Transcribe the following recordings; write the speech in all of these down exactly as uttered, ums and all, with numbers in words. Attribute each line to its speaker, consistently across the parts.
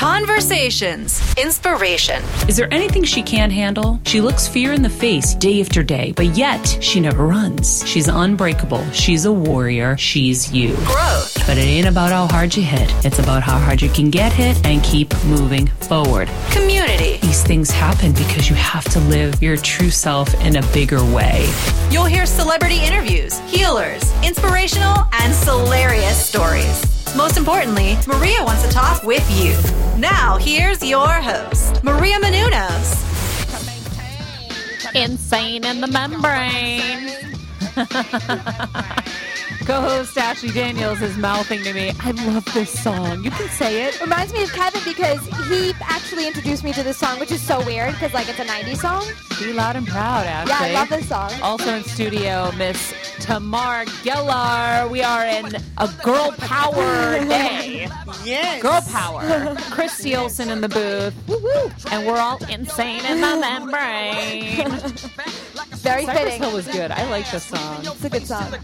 Speaker 1: Conversations. Inspiration.
Speaker 2: Is there anything she can't handle? She looks fear in the face day after day, but yet she never runs. She's unbreakable. She's a warrior. She's you.
Speaker 1: Growth.
Speaker 2: But it ain't about how hard you hit. It's about how hard you can get hit and keep moving forward.
Speaker 1: Community.
Speaker 2: These things happen because you have to live your true self in a bigger way.
Speaker 1: You'll hear celebrity interviews, healers, inspirational, and hilarious stories. Most importantly, Maria wants to talk with you. Now, here's your host, Maria Menounos.
Speaker 3: Insane in the membrane. Co-host Ashley Daniels is mouthing to me, I love this song. You can say it.
Speaker 4: Reminds me of Kevin because he actually introduced me to this song, which is so weird because like it's a nineties song.
Speaker 3: Be loud and proud, Ashley.
Speaker 4: Yeah, I love this song.
Speaker 3: Also in studio, Miss Tamar Gellar. We are in a girl power day.
Speaker 5: Yes.
Speaker 3: Girl power. Christy Olsen in the booth. Woo-woo. And we're all insane in the membrane.
Speaker 4: Very
Speaker 3: Cypress
Speaker 4: fitting.
Speaker 3: Hill was good. I like this song.
Speaker 4: It's a good song.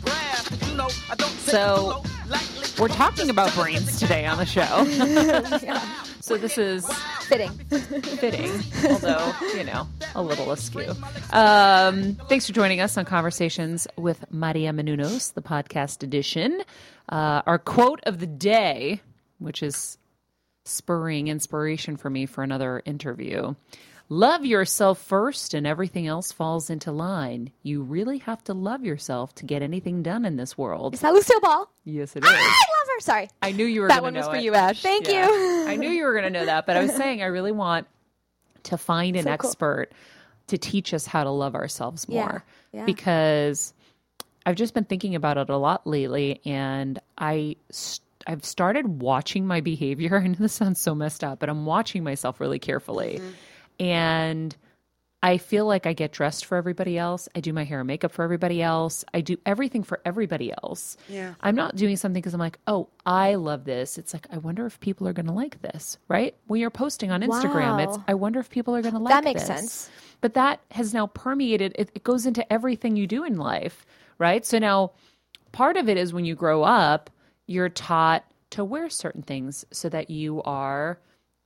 Speaker 3: So we're talking about brains today on the show.
Speaker 4: Yeah.
Speaker 3: So this is
Speaker 4: Fitting.
Speaker 3: fitting, although, you know, a little askew. Um, thanks for joining us on Conversations with Maria Menounos, the podcast edition. Uh, our quote of the day, which is spurring inspiration for me for another interview. Love yourself first and everything else falls into line. You really have to love yourself to get anything done in this world.
Speaker 4: Is that Lucille Ball?
Speaker 3: Yes, it is.
Speaker 4: I love her. Sorry.
Speaker 3: I knew you were
Speaker 4: That
Speaker 3: going to
Speaker 4: one
Speaker 3: know
Speaker 4: was for
Speaker 3: it.
Speaker 4: you, Ash. Thank
Speaker 3: Yeah.
Speaker 4: you.
Speaker 3: I knew you were going to know that, but I was saying I really want to find an
Speaker 4: So cool.
Speaker 3: expert to teach us how to love ourselves
Speaker 4: Yeah,
Speaker 3: more.
Speaker 4: yeah.
Speaker 3: Because I've just been thinking about it a lot lately, and I st- I've started watching my behavior. I know this sounds so messed up, but I'm watching myself really carefully.
Speaker 4: Mm-hmm.
Speaker 3: And I feel like I get dressed for everybody else. I do my hair and makeup for everybody else. I do everything for everybody else.
Speaker 5: Yeah.
Speaker 3: I'm not doing something because I'm like, oh, I love this. It's like, I wonder if people are going to like this, right? When you're posting on Instagram, it's,
Speaker 4: Wow.
Speaker 3: I wonder if people are going to like
Speaker 4: That makes
Speaker 3: this.
Speaker 4: sense.
Speaker 3: But that has now permeated. It, it goes into everything you do in life, right? So now part of it is when you grow up, you're taught to wear certain things so that you are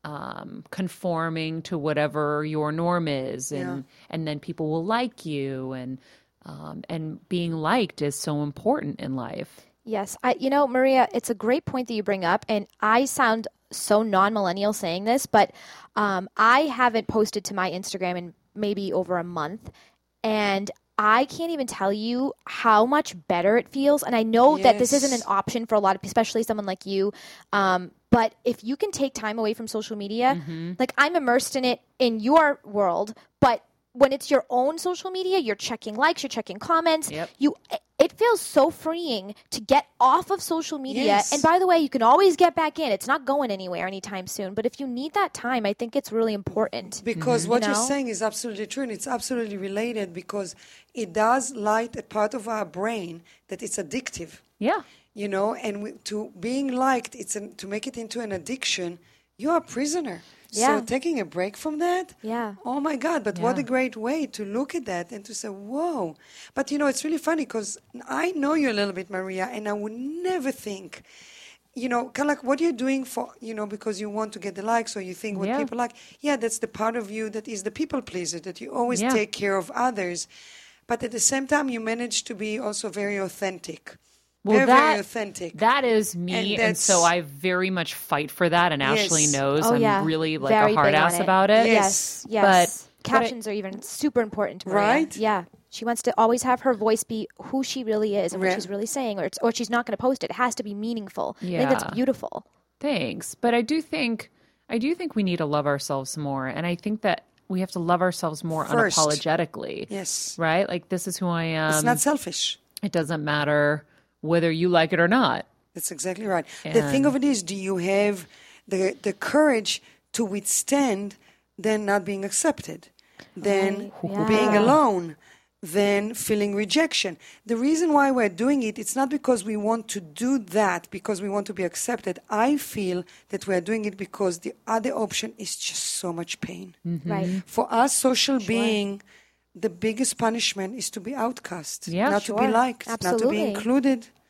Speaker 3: um, conforming to whatever your norm is, and
Speaker 5: Yeah.
Speaker 3: and then people will like you, and um, and being liked is so important in life.
Speaker 4: Yes. I, you know, Maria, it's a great point that you bring up. And I sound so non-millennial saying this, but um, I haven't posted to my Instagram in maybe over a month. And I can't even tell you how much better it feels. And I know that this
Speaker 5: Yes.
Speaker 4: isn't an option for a lot of, especially someone like you. Um, but if you can take time away from social media,
Speaker 3: Mm-hmm.
Speaker 4: like I'm immersed in it in your world, but when it's your own social media, you're checking likes, you're checking comments.
Speaker 3: Yep.
Speaker 4: You, it feels so freeing to get off of social media.
Speaker 5: Yes.
Speaker 4: And by the way, you can always get back in. It's not going anywhere anytime soon. But if you need that time, I think it's really important.
Speaker 5: Because what
Speaker 4: You
Speaker 5: you're
Speaker 4: know?
Speaker 5: saying is absolutely true, and it's absolutely related because it does light a part of our brain that it's addictive,
Speaker 3: Yeah.
Speaker 5: you know, and we, to being liked, it's an, to make it into an addiction, you're a prisoner.
Speaker 4: Yeah.
Speaker 5: So taking a break from that,
Speaker 4: Yeah.
Speaker 5: oh my God, but what
Speaker 3: Yeah.
Speaker 5: a great way to look at that and to say, whoa. But, you know, it's really funny because I know you a little bit, Maria, and I would never think, you know, kind of like what you're doing for, you know, because you want to get the likes or you think what
Speaker 3: Yeah.
Speaker 5: people like. Yeah, that's the part of you that is the people pleaser, that you always
Speaker 3: Yeah.
Speaker 5: take care of others. But at the same time, you manage to be also very authentic.
Speaker 3: Well,
Speaker 5: very,
Speaker 3: that,
Speaker 5: very authentic.
Speaker 3: That is me,
Speaker 5: And
Speaker 3: and,
Speaker 5: that's-
Speaker 3: so I very much fight for that. And Ashley
Speaker 5: Yes.
Speaker 3: knows
Speaker 4: Oh,
Speaker 3: I'm
Speaker 4: yeah.
Speaker 3: really like
Speaker 4: Very
Speaker 3: a hard
Speaker 4: big on
Speaker 3: ass
Speaker 4: it.
Speaker 3: about it.
Speaker 4: Yes. Yes.
Speaker 3: But- but I-
Speaker 4: Captions are even super important to Maria.
Speaker 5: Right?
Speaker 4: Yeah. She wants to always have her voice be who she really is and what
Speaker 5: Right.
Speaker 4: she's really saying, or, it's, or she's not going to post it. It has to be meaningful. I think
Speaker 3: Yeah.
Speaker 4: that's beautiful.
Speaker 3: Thanks. But I do think I do think we need to love ourselves more, and I think that we have to love ourselves more
Speaker 5: First.
Speaker 3: unapologetically.
Speaker 5: Yes.
Speaker 3: Right? Like this is who I am.
Speaker 5: It's not selfish.
Speaker 3: It doesn't matter whether you like it or not.
Speaker 5: That's exactly right. The thing
Speaker 3: And-
Speaker 5: of it is, do you have the the courage to withstand then not being accepted, then
Speaker 4: Right,
Speaker 5: being
Speaker 4: yeah.
Speaker 5: alone, then feeling rejection? The reason why we're doing it, it's not because we want to do that, because we want to be accepted. I feel that we're doing it because the other option is just so much pain.
Speaker 4: Right.
Speaker 5: For us, social being, the biggest punishment is to be outcast,
Speaker 3: Yeah,
Speaker 5: not to be
Speaker 4: sure.
Speaker 5: liked, not to be
Speaker 4: Absolutely.
Speaker 5: included.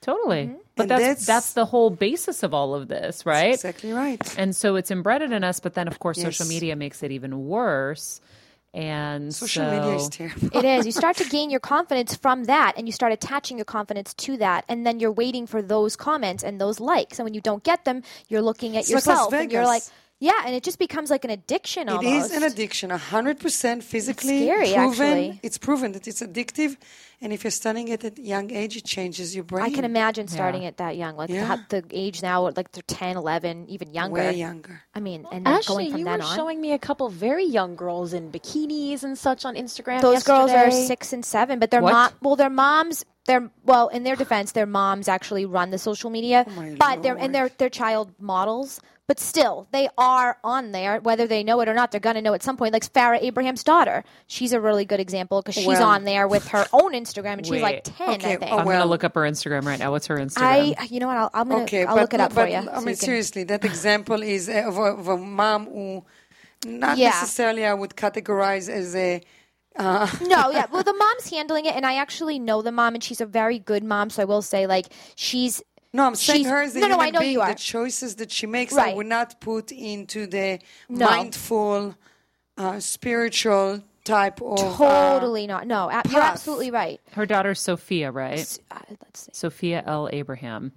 Speaker 3: Totally.
Speaker 5: And
Speaker 3: But that's,
Speaker 5: that's-
Speaker 3: that's the whole basis of all of this, right?
Speaker 5: Exactly right.
Speaker 3: And so it's embedded in us, but then, of course,
Speaker 5: Yes.
Speaker 3: social media makes it even worse. And
Speaker 5: Social
Speaker 3: so,
Speaker 5: media is terrible.
Speaker 4: It is. You start to gain your confidence from that, and you start attaching your confidence to that, and then you're waiting for those comments and those likes. And when you don't get them, you're looking at
Speaker 5: It's like Las
Speaker 4: yourself, and you're like,
Speaker 5: Vegas.
Speaker 4: yeah, and it just becomes like an addiction
Speaker 5: It
Speaker 4: almost.
Speaker 5: is an addiction, one hundred percent physically
Speaker 4: scary,
Speaker 5: proven.
Speaker 4: actually.
Speaker 5: It's proven that it's addictive. And if you're studying it at a young age, it changes your brain.
Speaker 4: I can imagine starting it that young, like
Speaker 5: Yeah.
Speaker 4: the, the age now, like they're ten, eleven, even younger.
Speaker 5: Way younger.
Speaker 4: I mean, and then
Speaker 6: Ashley,
Speaker 4: going from
Speaker 6: you
Speaker 4: then
Speaker 6: were
Speaker 4: on.
Speaker 6: showing me a couple very young girls in bikinis and such on Instagram.
Speaker 4: Those girls are
Speaker 6: yesterday.
Speaker 4: six and seven, but their
Speaker 3: What?
Speaker 4: mom. Well, their moms. Their well, in their defense, their moms actually run the social media,
Speaker 5: Oh my
Speaker 4: but they're and
Speaker 5: Lord.
Speaker 4: they're they're child models. But still, they are on there, whether they know it or not. They're going to know at some point. Like Farrah Abraham's daughter, she's a really good example because she's
Speaker 5: Well-
Speaker 4: on there with her own Instagram, and she's like
Speaker 3: Wait.
Speaker 4: ten,
Speaker 5: Okay,
Speaker 4: I think.
Speaker 5: oh,
Speaker 3: I'm going
Speaker 5: well-
Speaker 3: to look up her Instagram right now. What's her Instagram?
Speaker 4: I, you know what? I'll, I'm gonna,
Speaker 5: Okay,
Speaker 4: I'll
Speaker 5: but,
Speaker 4: look it up
Speaker 5: but,
Speaker 4: for you.
Speaker 5: I
Speaker 4: so
Speaker 5: mean,
Speaker 4: you can-
Speaker 5: seriously, that example is uh, of, a, of a mom who not
Speaker 4: Yeah.
Speaker 5: necessarily I would categorize as a. Uh,
Speaker 4: No, yeah. Well, the mom's handling it, and I actually know the mom, and she's a very good mom. So I will say, like, she's
Speaker 5: No, I'm saying
Speaker 4: She's-
Speaker 5: her as a
Speaker 4: no, no,
Speaker 5: human
Speaker 4: I know
Speaker 5: being,
Speaker 4: you are.
Speaker 5: the choices that she makes, I
Speaker 4: Right.
Speaker 5: would not put into the
Speaker 4: No.
Speaker 5: mindful, uh, spiritual type of. uh,
Speaker 4: totally not. No, a- you're
Speaker 5: path.
Speaker 4: absolutely right.
Speaker 3: Her daughter's Sophia, right?
Speaker 4: Uh, let's see.
Speaker 3: Sophia L. Abraham.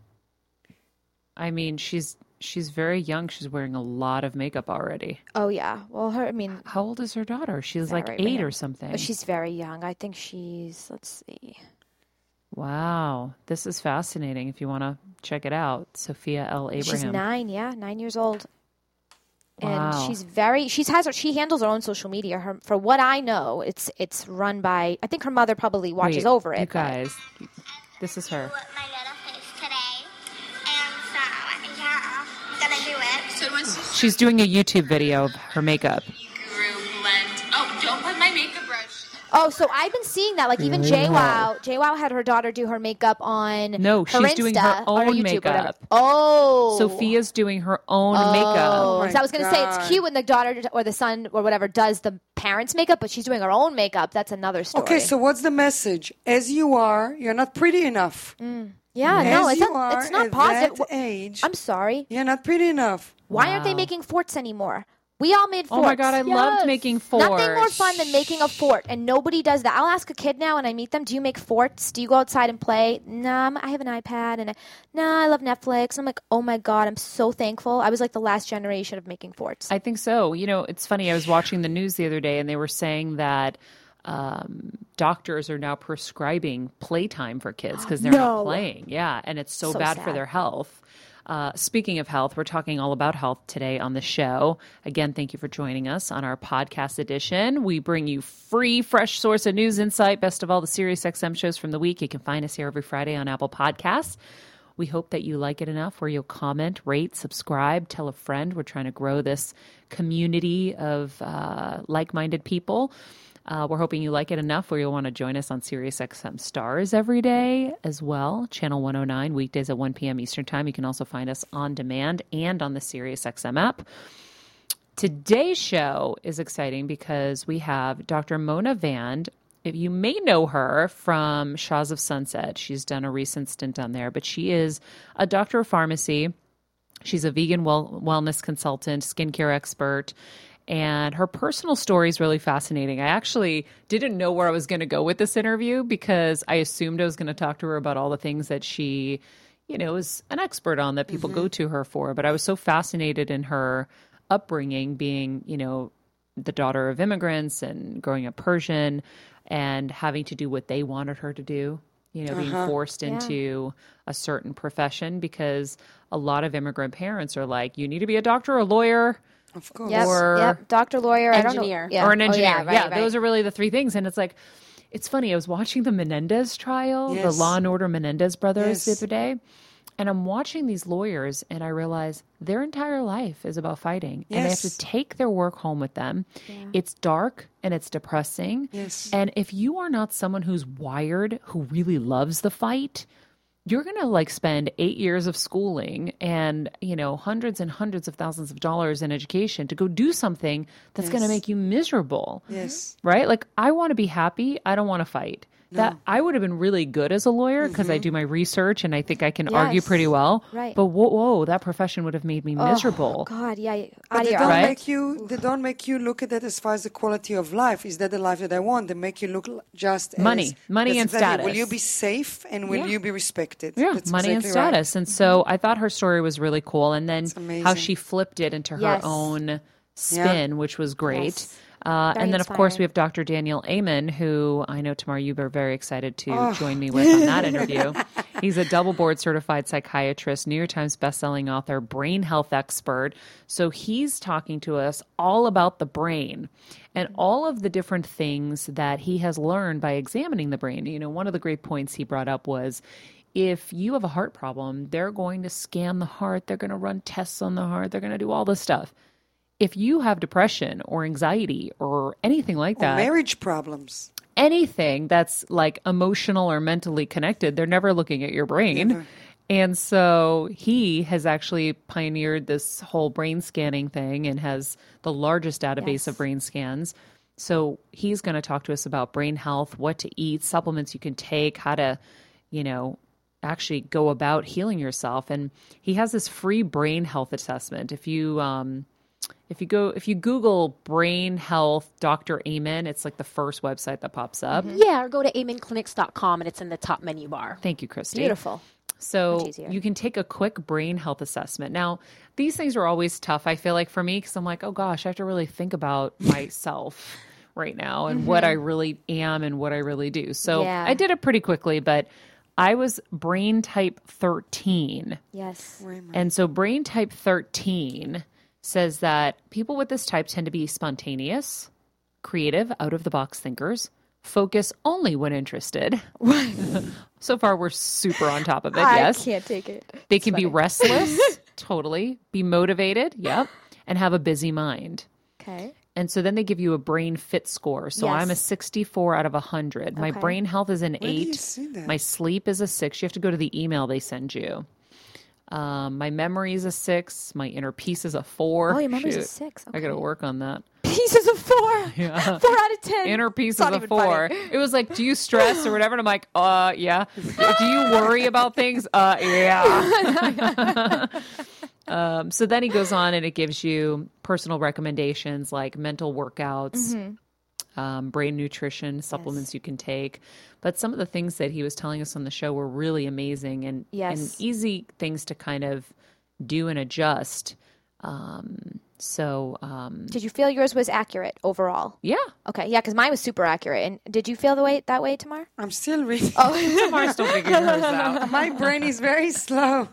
Speaker 3: I mean, she's she's very young. She's wearing a lot of makeup already.
Speaker 4: Oh yeah. Well, her. I mean,
Speaker 3: How old is her daughter? She's like
Speaker 4: Sarah
Speaker 3: eight
Speaker 4: Abraham.
Speaker 3: or something.
Speaker 4: but she's very young. I think she's. Let's see.
Speaker 3: Wow, this is fascinating. If you want to check it out, Sophia L. Abraham.
Speaker 4: She's nine. Yeah, nine years old. And
Speaker 3: Wow.
Speaker 4: she's very. She's has her. She handles her own social media. Her, for what I know, it's it's run by. I think her mother probably watches
Speaker 3: Wait,
Speaker 4: over it.
Speaker 3: You
Speaker 4: but-
Speaker 3: guys, this is her.
Speaker 7: my little face today. And so, yeah, I'm gonna do it.
Speaker 8: So once you
Speaker 3: She's doing a YouTube video of her makeup.
Speaker 8: guru blend. Oh, don't put my makeup brush.
Speaker 4: Oh, so I've been seeing that. Like even JWoww, JWoww had her daughter do her makeup on.
Speaker 3: No,
Speaker 4: her
Speaker 3: she's doing her
Speaker 4: Insta, on
Speaker 3: own
Speaker 4: YouTube,
Speaker 3: makeup.
Speaker 4: whatever. Oh,
Speaker 3: Sophia's doing her own
Speaker 4: Oh,
Speaker 3: makeup.
Speaker 4: so I was going to say it's
Speaker 5: God.
Speaker 4: cute when the daughter or the son or whatever does the parents' makeup, but she's doing her own makeup. That's another story.
Speaker 5: Okay, so what's the message? As you are, you're not pretty enough.
Speaker 4: yeah, no,
Speaker 5: As
Speaker 4: it's
Speaker 5: you
Speaker 4: not.
Speaker 5: are
Speaker 4: It's not
Speaker 5: at
Speaker 4: positive.
Speaker 5: that age,
Speaker 4: I'm sorry.
Speaker 5: you're not pretty enough.
Speaker 4: Why aren't they
Speaker 3: Wow.
Speaker 4: making forts anymore? We all made forts.
Speaker 3: Oh my god, I loved
Speaker 6: Yes.
Speaker 3: making forts.
Speaker 4: Nothing more fun than making a fort, and nobody does that. I'll ask a kid now when I meet them, do you make forts? Do you go outside and play? Nah, I'm- I have an iPad, and I, nah, I love Netflix. I'm like, oh my God, I'm so thankful. I was like the last generation of making forts.
Speaker 3: I think so. You know, it's funny. I was watching the news the other day, and they were saying that um, doctors are now prescribing playtime for kids because they're not
Speaker 4: No.
Speaker 3: playing. Yeah, and it's so,
Speaker 4: So
Speaker 3: bad for
Speaker 4: sad.
Speaker 3: their health. Uh, speaking of health, we're talking all about health today on the show. Again, thank you for joining us on our podcast edition. We bring you free, fresh source of news, insight, best of all the Sirius X M shows from the week. You can find us here every Friday on Apple Podcasts. We hope that you like it enough where you'll comment, rate, subscribe, tell a friend. We're trying to grow this community of uh, like-minded people. Uh, we're hoping you like it enough where you'll want to join us on Sirius X M Stars every day as well. Channel one oh nine, weekdays at one p.m. Eastern Time. You can also find us on demand and on the Sirius X M app. Today's show is exciting because we have Doctor Mona Vand. If you may know her from Shahs of Sunset, she's done a recent stint on there, but she is a doctor of pharmacy. She's a vegan well, wellness consultant, skincare expert, and her personal story is really fascinating. I actually didn't know where I was going to go with this interview because I assumed I was going to talk to her about all the things that she, you know, is an expert on that people go to her for. But I was so fascinated in her upbringing, being, you know, the daughter of immigrants and growing up Persian and having to do what they wanted her to do, you know, being forced into a certain profession because a lot of immigrant parents are like, you need to be a doctor or a lawyer.
Speaker 5: Of course.
Speaker 4: Yep,
Speaker 3: or-
Speaker 4: yep. Doctor, lawyer, I don't
Speaker 6: Engineer.
Speaker 4: know. Yeah.
Speaker 3: or an
Speaker 4: Oh,
Speaker 3: engineer.
Speaker 4: yeah,
Speaker 3: yeah,
Speaker 4: right, right.
Speaker 3: those are really the three things. And it's like, it's funny. I was watching the Menendez trial, the
Speaker 5: Yes.
Speaker 3: Law and Order Menendez brothers the
Speaker 5: Yes.
Speaker 3: other day. And I'm watching these lawyers and I realize their entire life is about fighting. And they have to
Speaker 5: Yes.
Speaker 3: take their work home with them. It's dark and it's depressing.
Speaker 5: Yes.
Speaker 3: And if you are not someone who's wired, who really loves the fight, you're going to like spend eight years of schooling and, you know, hundreds and hundreds of thousands of dollars in education to go do something that's going to
Speaker 5: Yes.
Speaker 3: make you miserable.
Speaker 5: Yes.
Speaker 3: Right? Like, I want to be happy. I don't want to fight. that I would have been really good as a lawyer because I do my research and I think I can
Speaker 4: Yes.
Speaker 3: argue pretty well.
Speaker 4: Right.
Speaker 3: But whoa, whoa, that profession would have made me miserable.
Speaker 4: Oh, God, yeah.
Speaker 5: But
Speaker 4: Out
Speaker 5: they
Speaker 4: of
Speaker 5: don't
Speaker 4: your
Speaker 3: Right?
Speaker 5: make you. They don't make you look at that as far as the quality of life. Is that the life that I want? They make you look l- just
Speaker 3: Money.
Speaker 5: as,
Speaker 3: Money
Speaker 5: that's
Speaker 3: and
Speaker 5: exactly. Will
Speaker 3: status.
Speaker 5: you be safe and will
Speaker 3: Yeah.
Speaker 5: you be respected?
Speaker 3: Yeah,
Speaker 5: That's
Speaker 3: money and
Speaker 5: exactly right.
Speaker 3: status. And so I thought her story was really cool. And then
Speaker 5: amazing.
Speaker 3: how she flipped it into her
Speaker 4: Yes.
Speaker 3: own spin, which was great.
Speaker 4: Yes.
Speaker 3: Uh,
Speaker 4: Very
Speaker 3: and then, of course,
Speaker 4: inspiring.
Speaker 3: we have Doctor Daniel Amen, who I know, Tamar, you were very excited to
Speaker 5: Oh.
Speaker 3: join me with on that interview. He's a double board certified psychiatrist, New York Times bestselling author, brain health expert. So he's talking to us all about the brain and all of the different things that he has learned by examining the brain. You know, one of the great points he brought up was if you have a heart problem, they're going to scan the heart, they're going to run tests on the heart, they're going to do all this stuff. If you have depression or anxiety or anything like
Speaker 5: Or
Speaker 3: that,
Speaker 5: marriage problems.
Speaker 3: anything that's like emotional or mentally connected, they're never looking at your brain.
Speaker 5: Never.
Speaker 3: And so he has actually pioneered this whole brain scanning thing and has the largest database
Speaker 4: Yes.
Speaker 3: of brain scans. So he's going to talk to us about brain health, what to eat, supplements you can take, how to, you know, actually go about healing yourself. And he has this free brain health assessment. If you, um, if you go, if you Google brain health, Doctor Amen, it's like the first website that pops up.
Speaker 6: Yeah, or go to amen clinics dot com and it's in the top menu bar.
Speaker 3: Thank you, Christy.
Speaker 4: Beautiful.
Speaker 3: So
Speaker 4: Much easier.
Speaker 3: you can take a quick brain health assessment. Now, these things are always tough, I feel like, for me, because I'm like, oh gosh, I have to really think about myself right now and what I really am and what I really do. So
Speaker 4: Yeah.
Speaker 3: I did it pretty quickly, but I was brain type thirteen.
Speaker 4: Yes.
Speaker 3: And so brain type thirteen says that people with this type tend to be spontaneous, creative, out of the box thinkers, focus only when interested. So far, we're super on top of it. Yes.
Speaker 4: I can't take it.
Speaker 3: They can be restless, totally, be motivated, yep, and have a busy mind.
Speaker 4: Okay.
Speaker 3: And so then they give you a brain fit score. So
Speaker 4: Yes.
Speaker 3: I'm a sixty-four out of one hundred. My
Speaker 4: Okay.
Speaker 3: brain health is an
Speaker 5: Where do you
Speaker 3: eight.
Speaker 5: see that?
Speaker 3: My sleep is a six. You have to go to the email they send you. Um, my memory is a six. My inner peace is a four.
Speaker 4: Oh, your memory's a
Speaker 3: Shoot.
Speaker 4: six.
Speaker 3: I got to
Speaker 4: Okay.
Speaker 3: work on that.
Speaker 4: Pieces of four.
Speaker 3: Yeah.
Speaker 4: Four out of ten.
Speaker 3: Inner peace
Speaker 4: It's
Speaker 3: is
Speaker 4: not
Speaker 3: a
Speaker 4: even
Speaker 3: four.
Speaker 4: funny.
Speaker 3: It was like, do you stress or whatever? And I'm like, uh, yeah. Do you worry about things? Uh, yeah. um, so then he goes on and it gives you personal recommendations like mental workouts,
Speaker 4: Mm-hmm.
Speaker 3: um, brain nutrition, supplements you can take. But some of the things that he was telling us on the show were really amazing and,
Speaker 4: Yes.
Speaker 3: and easy things to kind of do and adjust. Um, so, um,
Speaker 4: Did you feel yours was accurate overall?
Speaker 3: yeah.
Speaker 4: Okay, yeah, because mine was super accurate. And did you feel the way that way, Tamar?
Speaker 5: I'm still reading.
Speaker 4: Oh,
Speaker 3: Tamar's still figuring hers out.
Speaker 5: My brain is very slow.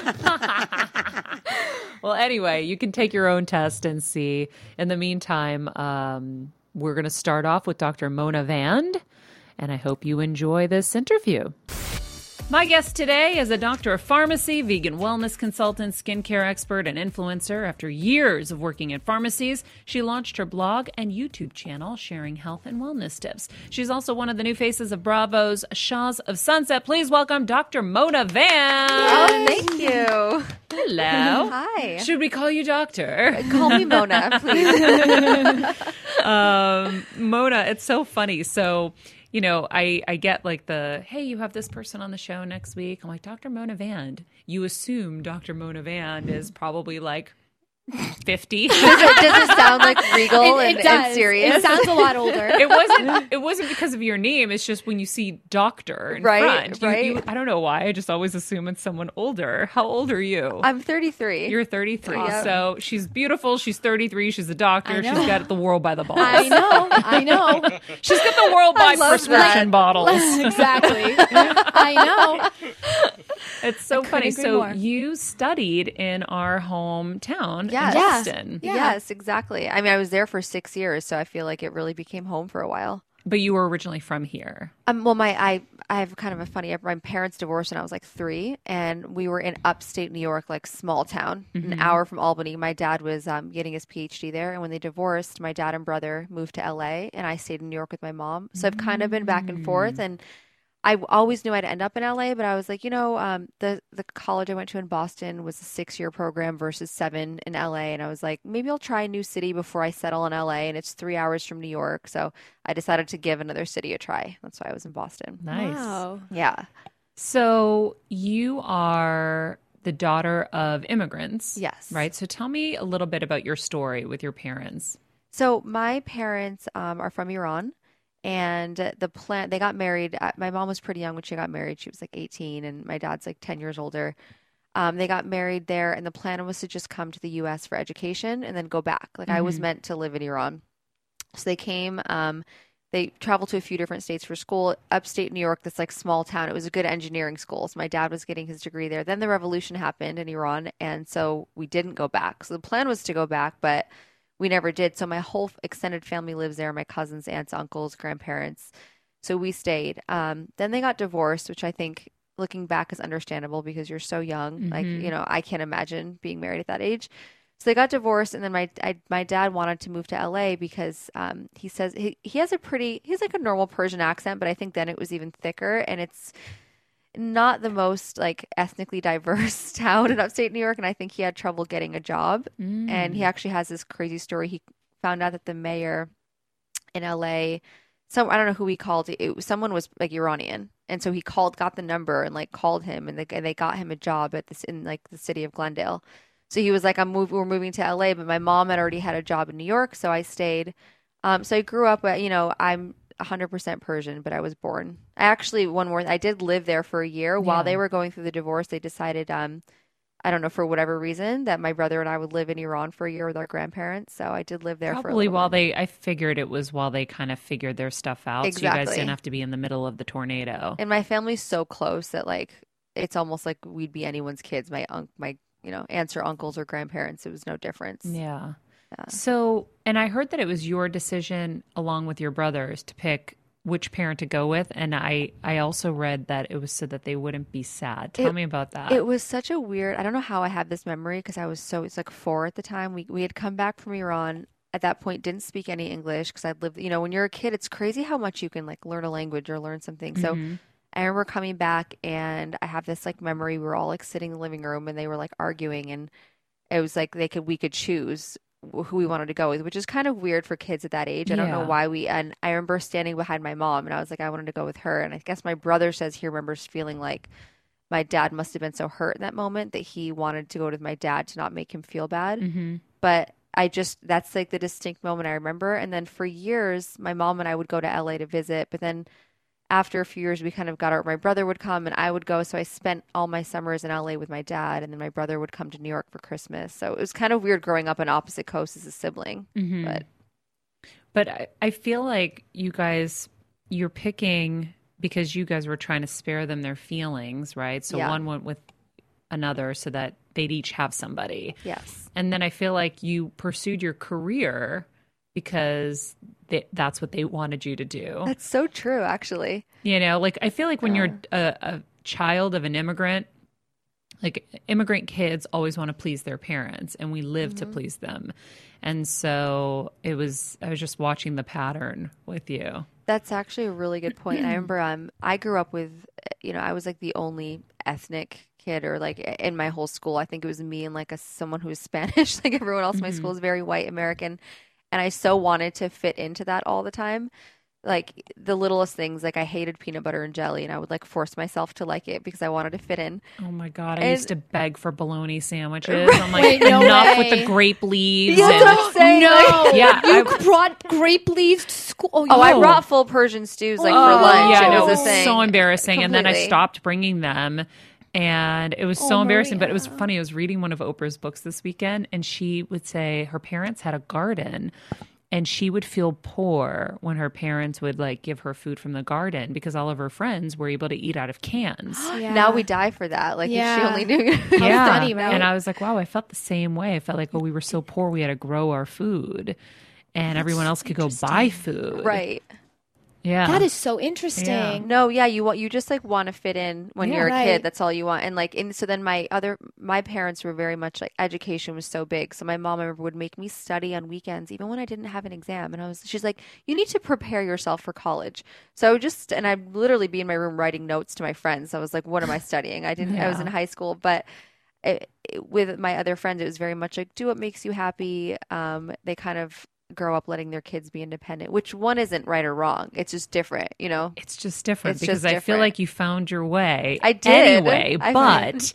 Speaker 3: Well, anyway, you can take your own test and see. In the meantime, um, we're going to start off with Doctor Mona Vand, and I hope you enjoy this interview. My guest today is a doctor of pharmacy, vegan wellness consultant, skincare expert, and influencer. After years of working in pharmacies, she launched her blog and YouTube channel sharing health and wellness tips. She's also one of the new faces of Bravo's Shahs of Sunset. Please welcome Doctor Mona Vand.
Speaker 9: Oh, thank you.
Speaker 3: Hello.
Speaker 9: Hi.
Speaker 3: Should we call you doctor?
Speaker 9: Call me Mona, please.
Speaker 3: um, Mona, it's so funny. So, you know, I, I get like the, hey, you have this person on the show next week. I'm like, Doctor Mona Vand. You assume Doctor Mona Vand is probably like fifty.
Speaker 9: Does it, does it sound like regal
Speaker 4: it,
Speaker 9: and,
Speaker 4: it does.
Speaker 9: and serious?
Speaker 4: It sounds a lot older.
Speaker 3: It wasn't. It wasn't because of your name. It's just when you see doctor in
Speaker 9: Right,
Speaker 3: front. You,
Speaker 9: right.
Speaker 3: you, I don't know why. I just always assume it's someone older. How old are you?
Speaker 9: I'm thirty-three.
Speaker 3: You're thirty-three.
Speaker 9: Yep.
Speaker 3: So she's beautiful. She's thirty-three. She's a doctor. She's got the world by the balls.
Speaker 4: I know. I know.
Speaker 3: She's got the world by
Speaker 9: love
Speaker 3: prescription
Speaker 9: that.
Speaker 3: bottles.
Speaker 4: Exactly. I know.
Speaker 3: It's so funny.
Speaker 4: agree
Speaker 3: So
Speaker 4: more.
Speaker 3: you studied in our hometown
Speaker 9: Yes.
Speaker 3: in
Speaker 9: Yeah.
Speaker 3: Boston,
Speaker 4: Yeah.
Speaker 9: Yes, exactly. I mean, I was there for six years, so I feel like it really became home for a while.
Speaker 3: but you were originally from here.
Speaker 9: Um, well, my I I have kind of a funny. My parents divorced when I was like three, and we were in upstate New York, like small town, an hour from Albany. My dad was um, getting his PhD there, and when they divorced, my dad and brother moved to L A, and I stayed in New York with my mom. So I've kind of been back and forth, and I always knew I'd end up in L A, but I was like, you know, um, the the college I went to in Boston was a six year program versus seven in L A, and I was like, maybe I'll try a new city before I settle in L A, and it's three hours from New York, so I decided to give another city a try. That's why I was in Boston.
Speaker 3: Nice.
Speaker 4: Wow.
Speaker 9: Yeah.
Speaker 3: So you are the daughter of immigrants.
Speaker 9: Yes.
Speaker 3: Right. So tell me a little bit about your story with your parents.
Speaker 9: So my parents um, are from Iran. And the plan, they got married. uh, My mom was pretty young when she got married. She was like eighteen, and my dad's like ten years older. Um, they got married there, and the plan was to just come to the U S for education and then go back. Like I was meant to live in Iran. So they came, um, they traveled to a few different states for school. Upstate New York, this like small town. It was a good engineering school. So my dad was getting his degree there. Then the revolution happened in Iran, and so we didn't go back. So the plan was to go back, but we never did. So my whole extended family lives there, my cousins, aunts, uncles, grandparents. So we stayed. Um, then they got divorced, which I think looking back is understandable because you're so young. Mm-hmm. Like, you know, I can't imagine being married at that age. So they got divorced. And then my I, my dad wanted to move to L A because um, he says he, he has a pretty, he has like a normal Persian accent, but I think then it was even thicker. And it's not the most like ethnically diverse town in upstate New York, and I think he had trouble getting a job. Mm. And he actually has this crazy story. He found out that the mayor in L A, some I don't know who he called. It, it someone was like Iranian, and so he called, got the number, and like called him, and they and they got him a job at this in like the city of Glendale. So he was like, "I'm move, we're moving to L A," but my mom had already had a job in New York, so I stayed. Um, so I grew up, you know, I'm one hundred percent Persian, but I was born. I actually, one more, I did live there for a year. While yeah. they were going through the divorce, they decided, um, I don't know, for whatever reason, that my brother and I would live in Iran for a year with our grandparents. So I did live there
Speaker 3: Probably
Speaker 9: for a little
Speaker 3: while
Speaker 9: bit.
Speaker 3: they, I figured it was while they kind of figured their stuff out.
Speaker 9: Exactly.
Speaker 3: So you guys didn't have to be in the middle of the tornado.
Speaker 9: And my family's so close that like, it's almost like we'd be anyone's kids. My, un- my, you know, aunts or uncles or grandparents, it was no difference.
Speaker 3: Yeah.
Speaker 9: yeah.
Speaker 3: So, and I heard that it was your decision along with your brothers to pick which parent to go with, and I, I also read that it was so that they wouldn't be sad. Tell
Speaker 9: it,
Speaker 3: me about that.
Speaker 9: It was such a weird, I don't know how I have this memory because I was so, it's like four at the time. We we had come back from Iran at that point, didn't speak any English because I'd lived, you know, when you're a kid, it's crazy how much you can like learn a language or learn something. So mm-hmm. I remember coming back and I have this like memory, we were all like sitting in the living room and they were like arguing, and it was like they could, we could choose who we wanted to go with, which is kind of weird for kids at that age. I don't
Speaker 3: yeah.
Speaker 9: know why we, and I remember standing behind my mom and I was like, I wanted to go with her. And I guess my brother says he remembers feeling like my dad must have been so hurt in that moment that he wanted to go with my dad to not make him feel bad. Mm-hmm. But I just, that's like the distinct moment I remember. And then for years, my mom and I would go to L A to visit, but then after a few years, we kind of got out. My brother would come and I would go. So I spent all my summers in L A with my dad, and then my brother would come to New York for Christmas. So it was kind of weird growing up on opposite coasts as a sibling. Mm-hmm. But
Speaker 3: but I, I feel like you guys, you're picking because you guys were trying to spare them their feelings, right? So
Speaker 9: yeah.
Speaker 3: one went with another so that they'd each have somebody.
Speaker 9: Yes.
Speaker 3: And then I feel like you pursued your career because they, that's what they wanted you to do.
Speaker 9: That's so true, actually.
Speaker 3: You know, like I feel like when
Speaker 9: yeah.
Speaker 3: you're a, a child of an immigrant, like immigrant kids always want to please their parents, and we live mm-hmm. to please them. And so it was, I was just watching the pattern with you.
Speaker 9: That's actually a really good point. I remember um, I grew up with, you know, I was like the only ethnic kid, or like in my whole school. I think it was me and like a someone who was Spanish. Like everyone else in my mm-hmm. school is very white American. And I so wanted to fit into that all the time. Like the littlest things, like I hated peanut butter and jelly, and I would like force myself to like it because I wanted to fit in.
Speaker 3: Oh my God. I
Speaker 9: and,
Speaker 3: used to beg for bologna sandwiches. I'm like,
Speaker 4: Wait, no
Speaker 3: enough
Speaker 4: way.
Speaker 3: with the grape leaves.
Speaker 9: Yeah,
Speaker 3: and,
Speaker 9: that's what I'm saying.
Speaker 4: No.
Speaker 3: Yeah,
Speaker 4: You
Speaker 3: I-
Speaker 4: brought grape leaves to school. Oh,
Speaker 9: Oh, I
Speaker 3: No.
Speaker 9: brought full Persian stews like
Speaker 3: Oh,
Speaker 9: for lunch.
Speaker 3: Yeah,
Speaker 9: it
Speaker 3: no,
Speaker 9: was
Speaker 3: it
Speaker 9: a
Speaker 3: was
Speaker 9: thing.
Speaker 3: so embarrassing. And then I
Speaker 9: Completely.
Speaker 3: stopped bringing them. And it was so
Speaker 4: Oh,
Speaker 3: embarrassing, but it was
Speaker 4: Maria.
Speaker 3: funny. I was reading one of Oprah's books this weekend, and she would say her parents had a garden, and she would feel poor when her parents would like give her food from the garden because all of her friends were able to eat out of cans.
Speaker 4: Yeah.
Speaker 9: Now we die for that. Like
Speaker 4: Yeah.
Speaker 9: if she only knew.
Speaker 3: Yeah.
Speaker 4: funny, right?
Speaker 3: And I was like, wow, I felt the same way. I felt like, oh, we were so poor, we had to grow our food, and everyone else could go buy food.
Speaker 9: Right.
Speaker 3: Yeah.
Speaker 4: That is so interesting.
Speaker 3: Yeah.
Speaker 9: No, yeah, you want you just like want to fit in when
Speaker 3: Yeah.
Speaker 9: you're a
Speaker 4: Right.
Speaker 9: kid. That's all you want. And like, and so then my other my parents were very much like education was so big. So my mom, I remember, would make me study on weekends, even when I didn't have an exam. And I was, she's like, you need to prepare yourself for college. So I would just, and I'd literally be in my room writing notes to my friends. I was like, what am I studying? I didn't. I was in
Speaker 3: Yeah.
Speaker 9: high school, but it, it- with my other friends, it was very much like, do what makes you happy. Um, they kind of grow up letting their kids be independent, which one isn't right or wrong. It's just different, you know?
Speaker 3: It's just different
Speaker 9: It's
Speaker 3: because
Speaker 9: just
Speaker 3: I feel
Speaker 9: different.
Speaker 3: like you found your way
Speaker 9: I did.
Speaker 3: anyway,
Speaker 9: I-
Speaker 3: but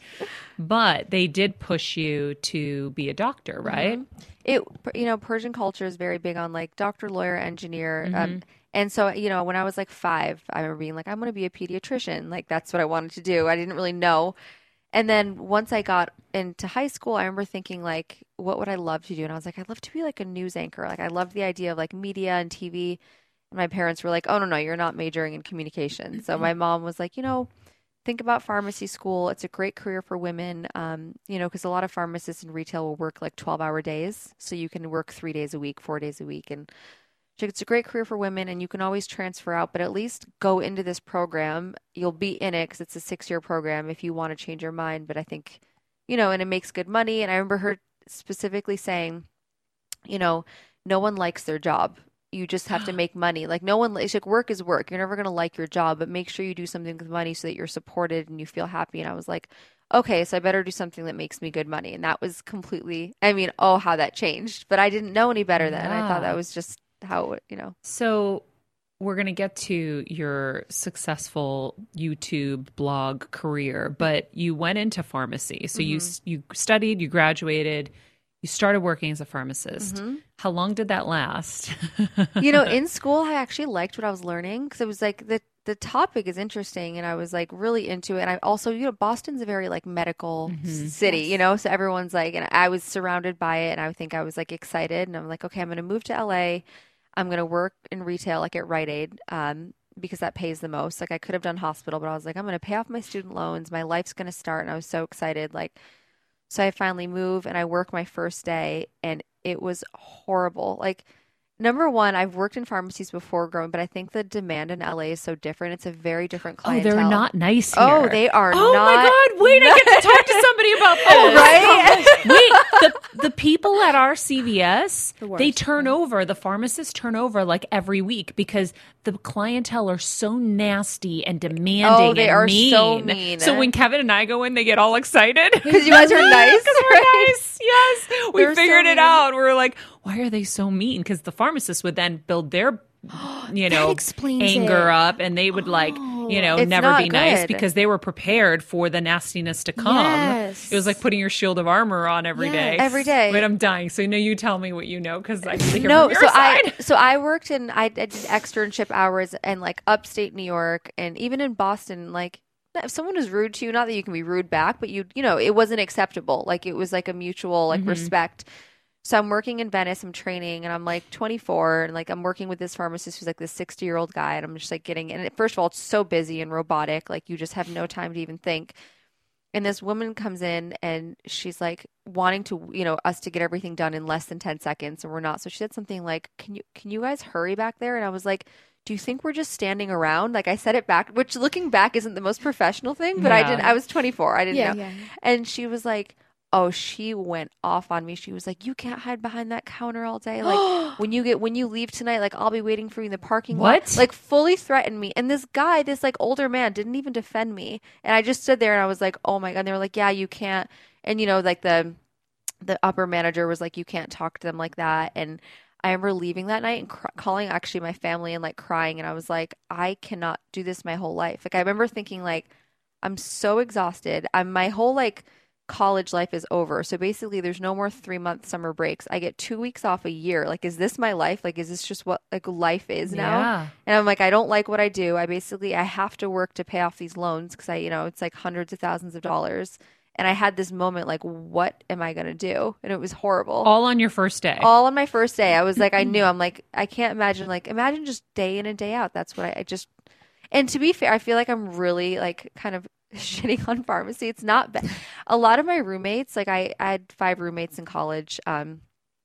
Speaker 3: but they did push you to be a doctor, right?
Speaker 9: It, you know, Persian culture is very big on like doctor, lawyer, engineer.
Speaker 3: Mm-hmm.
Speaker 9: Um, and so, you know, when I was like five, I remember being like, I'm going to be a pediatrician. Like, that's what I wanted to do. I didn't really know. And then once I got into high school, I remember thinking like, what would I love to do? And I was like, I'd love to be like a news anchor. Like, I loved the idea of like media and T V. And my parents were like, oh, no, no, you're not majoring in communication. So my mom was like, you know, think about pharmacy school. It's a great career for women, um, you know, because a lot of pharmacists in retail will work like twelve hour days. So you can work three days a week, four days a week. And she's like, it's a great career for women and you can always transfer out, but at least go into this program. You'll be in it because it's a six year program if you want to change your mind. But I think, you know, and it makes good money. And I remember her specifically saying, you know, no one likes their job. You just have to make money. Like no one, it's like work is work. You're never going to like your job, but make sure you do something with money so that you're supported and you feel happy. And I was like, okay, so I better do something that makes me good money. And that was completely, I mean, oh, how that changed. But I didn't know any better then. I thought
Speaker 3: Yeah.
Speaker 9: that was just how, you know.
Speaker 3: So we're going to get to your successful YouTube blog career, but you went into pharmacy. So you you studied, you graduated, you started working as a pharmacist. How long did that last?
Speaker 9: You know, in school, I actually liked what I was learning because it was like the the topic is interesting, and I was like really into it. And I also, you know, Boston's a very like medical s- city, you know, so everyone's like, and I was surrounded by it, and I think I was like excited, and I'm like, okay, I'm going to move to L A. I'm going to work in retail, like at Rite Aid, um, because that pays the most. Like I could have done hospital, but I was like, I'm going to pay off my student loans. My life's going to start, and I was so excited, like. So I finally move and I work my first day and it was horrible. Like, number one, I've worked in pharmacies before growing, but I think the demand in L A is so different. It's a very different
Speaker 3: Oh,
Speaker 9: clientele.
Speaker 3: they're not nice here.
Speaker 9: Oh, they are
Speaker 3: Oh
Speaker 9: not.
Speaker 3: my God! Wait, I get to talk to somebody about this.
Speaker 9: Oh, right?
Speaker 3: Wait, the the people at our C V S,
Speaker 4: The worst.
Speaker 3: they turn over. The pharmacists turn over like every week because the clientele are so nasty and demanding.
Speaker 9: Oh, they
Speaker 3: and
Speaker 9: are
Speaker 3: mean.
Speaker 9: so mean.
Speaker 3: So when Kevin and I go in, they get all excited
Speaker 9: Because you guys are nice.
Speaker 3: Because we're nice. Yes, we
Speaker 9: They're so
Speaker 3: figured it
Speaker 9: mean.
Speaker 3: out. We were like, why are they so mean? Because the pharmacists would then build their, you know,
Speaker 4: explains
Speaker 3: anger
Speaker 4: it.
Speaker 3: up, and they would like, you know,
Speaker 9: It's
Speaker 3: never
Speaker 9: not
Speaker 3: be nice
Speaker 9: good.
Speaker 3: because they were prepared for the nastiness to come.
Speaker 4: Yes.
Speaker 3: It was like putting your shield of armor on every
Speaker 4: Yes.
Speaker 3: day.
Speaker 9: Every day.
Speaker 3: Wait, I'm dying. So no, you tell me what you know because I need to hear
Speaker 9: No,
Speaker 3: from your
Speaker 9: so
Speaker 3: side.
Speaker 9: I so I worked in I, I did externship hours in like upstate New York and even in Boston. Like if someone was rude to you, not that you can be rude back, but you you know it wasn't acceptable. Like it was like a mutual like respect. So I'm working in Venice. I'm training, and I'm like twenty-four, and like I'm working with this pharmacist who's like this sixty year old guy, and I'm just like getting. And first of all, it's so busy and robotic, like you just have no time to even think. And this woman comes in and she's like wanting to, you know, us to get everything done in less than ten seconds, and we're not. So she said something like, "Can you can you guys hurry back there?" And I was like, "Do you think we're just standing around?" Like I said it back, which looking back isn't the most professional thing, but I
Speaker 3: Yeah.
Speaker 9: didn't. I was twenty-four. I didn't
Speaker 4: Yeah,
Speaker 9: know.
Speaker 4: yeah.
Speaker 9: And she was like, oh, she went off on me. She was like, you can't hide behind that counter all day. Like when you get when you leave tonight, like I'll be waiting for you in the parking lot.
Speaker 3: What?
Speaker 9: Like fully threatened me. And this guy, this like older man, didn't even defend me. And I just stood there and I was like, oh my God. And they were like, yeah, you can't. And you know, like the the upper manager was like, you can't talk to them like that. And I remember leaving that night and cr- calling actually my family and like crying. And I was like, I cannot do this my whole life. Like I remember thinking like, I'm so exhausted. I'm my whole like college life is over. So basically there's no more three month summer breaks. I get two weeks off a year. Like, is this my life? Like, is this just what like life is now?
Speaker 3: Yeah.
Speaker 9: And I'm like, I don't like what I do. I basically, I have to work to pay off these loans because I, you know, it's like hundreds of thousands of dollars. And I had this moment like, what am I going to do? And it was horrible.
Speaker 3: All on your first day.
Speaker 9: All on my first day. I was like, I knew. I'm like, I can't imagine. Like, imagine just day in and day out. That's what I, I just. And to be fair, I feel like I'm really like kind of shitting on pharmacy. It's not bad. A lot of my roommates, like I, I had five roommates in college, um,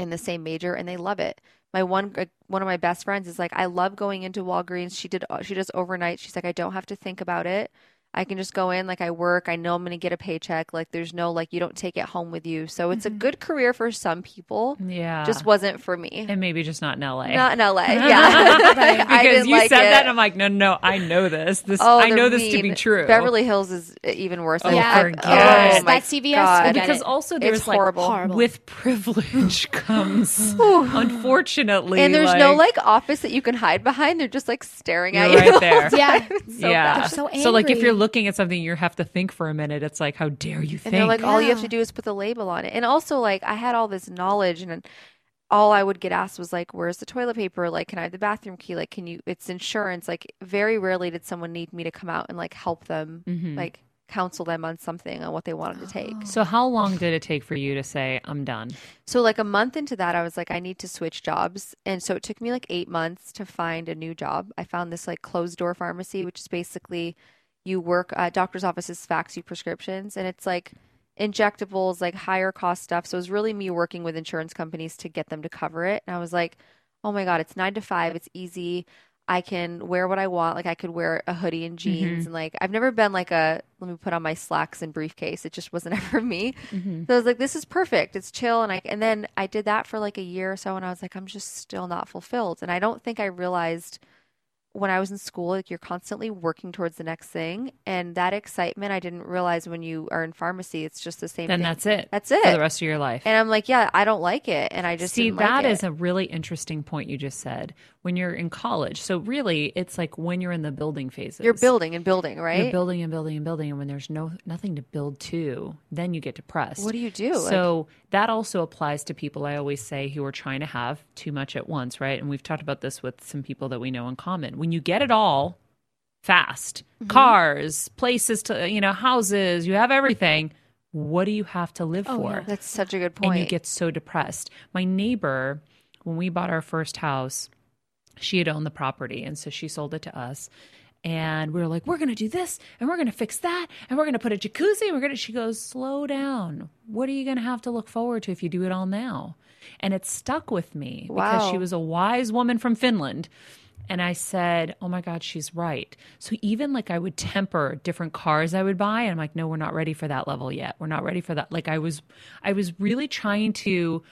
Speaker 9: in the same major, and they love it. My one uh, one of my best friends is like, I love going into Walgreens. She did she does overnight. She's like, I don't have to think about it. I can just go in, like I work. I know I'm going to get a paycheck. Like there's no, like you don't take it home with you. So it's mm-hmm. a good career for some people.
Speaker 3: Yeah.
Speaker 9: Just wasn't for me.
Speaker 3: And maybe just not in L A.
Speaker 9: Not in L A. Yeah.
Speaker 3: Right. Because you like said it. That and I'm like, no, no, I know this. This
Speaker 9: oh,
Speaker 3: I know
Speaker 9: mean,
Speaker 3: this to be true.
Speaker 9: Beverly Hills is even worse.
Speaker 3: Oh,
Speaker 4: yeah.
Speaker 3: forget
Speaker 4: oh,
Speaker 3: it.
Speaker 4: That C V S.
Speaker 9: God.
Speaker 3: Because
Speaker 4: it.
Speaker 3: also there's
Speaker 9: it's
Speaker 3: like
Speaker 9: horrible.
Speaker 4: horrible.
Speaker 3: with privilege comes unfortunately.
Speaker 9: And there's
Speaker 3: like,
Speaker 9: no like office that you can hide behind. They're just like staring at
Speaker 3: you're
Speaker 9: you.
Speaker 3: Right there.
Speaker 4: Yeah.
Speaker 9: so
Speaker 3: yeah.
Speaker 4: They're so angry.
Speaker 3: So like if you're looking at something, you have to think for a minute. It's like, how dare you think?
Speaker 9: And they're like, all you have
Speaker 4: Yeah.
Speaker 9: to do is put the label on it. And also like I had all this knowledge, and all I would get asked was like, where's the toilet paper? Like, can I have the bathroom key? Like, can you, it's insurance. Like very rarely did someone need me to come out and like help them,
Speaker 3: Mhm.
Speaker 9: like counsel them on something, on what they wanted to take.
Speaker 3: So how long did it take for you to say, I'm done?
Speaker 9: So like a month into that, I was like, I need to switch jobs. And so it took me like eight months to find a new job. I found this like closed door pharmacy, which is basically you work at doctor's offices, fax you prescriptions, and it's like injectables, like higher cost stuff. So it was really me working with insurance companies to get them to cover it. And I was like, oh my God, it's nine to five. It's easy. I can wear what I want. Like I could wear a hoodie and jeans.
Speaker 3: Mm-hmm.
Speaker 9: And like, I've never been like a, let me put on my slacks and briefcase. It just wasn't ever me.
Speaker 3: Mm-hmm.
Speaker 9: So I was like, this is perfect. It's chill. And I, and then I did that for like a year or so. And I was like, I'm just still not fulfilled. And I don't think I realized when I was in school, like you're constantly working towards the next thing. And that excitement, I didn't realize when you are in pharmacy, it's just the same
Speaker 3: Then
Speaker 9: thing.
Speaker 3: that's it.
Speaker 9: That's it.
Speaker 3: For the rest of your life.
Speaker 9: And I'm like, yeah, I don't like it. And I just
Speaker 3: See,
Speaker 9: didn't
Speaker 3: that
Speaker 9: like it.
Speaker 3: is a really interesting point you just said. When you're in college, so really it's like when you're in the building phases.
Speaker 9: You're building and building, right?
Speaker 3: You're building and building and building. And when there's no nothing to build to, then you get depressed.
Speaker 9: What do you do?
Speaker 3: So
Speaker 9: Like,
Speaker 3: that also applies to people, I always say, who are trying to have too much at once, right? And we've talked about this with some people that we know in common. When you get it all fast,
Speaker 9: Mm-hmm.
Speaker 3: cars, places to, you know, houses, you have everything. What do you have to live
Speaker 4: Oh,
Speaker 3: for?
Speaker 4: yeah.
Speaker 9: that's such a good point.
Speaker 3: And you get so depressed. My neighbor, when we bought our first house, she had owned the property, and so she sold it to us. And we were like, we're going to do this, and we're going to fix that, and we're going to put a jacuzzi. And we're going to. She goes, slow down. What are you going to have to look forward to if you do it all now? And it stuck with me because
Speaker 9: Wow.
Speaker 3: she was a wise woman from Finland. And I said, oh my God, she's right. So even like I would temper different cars I would buy. And I'm like, no, we're not ready for that level yet. We're not ready for that. Like I was, I was really trying to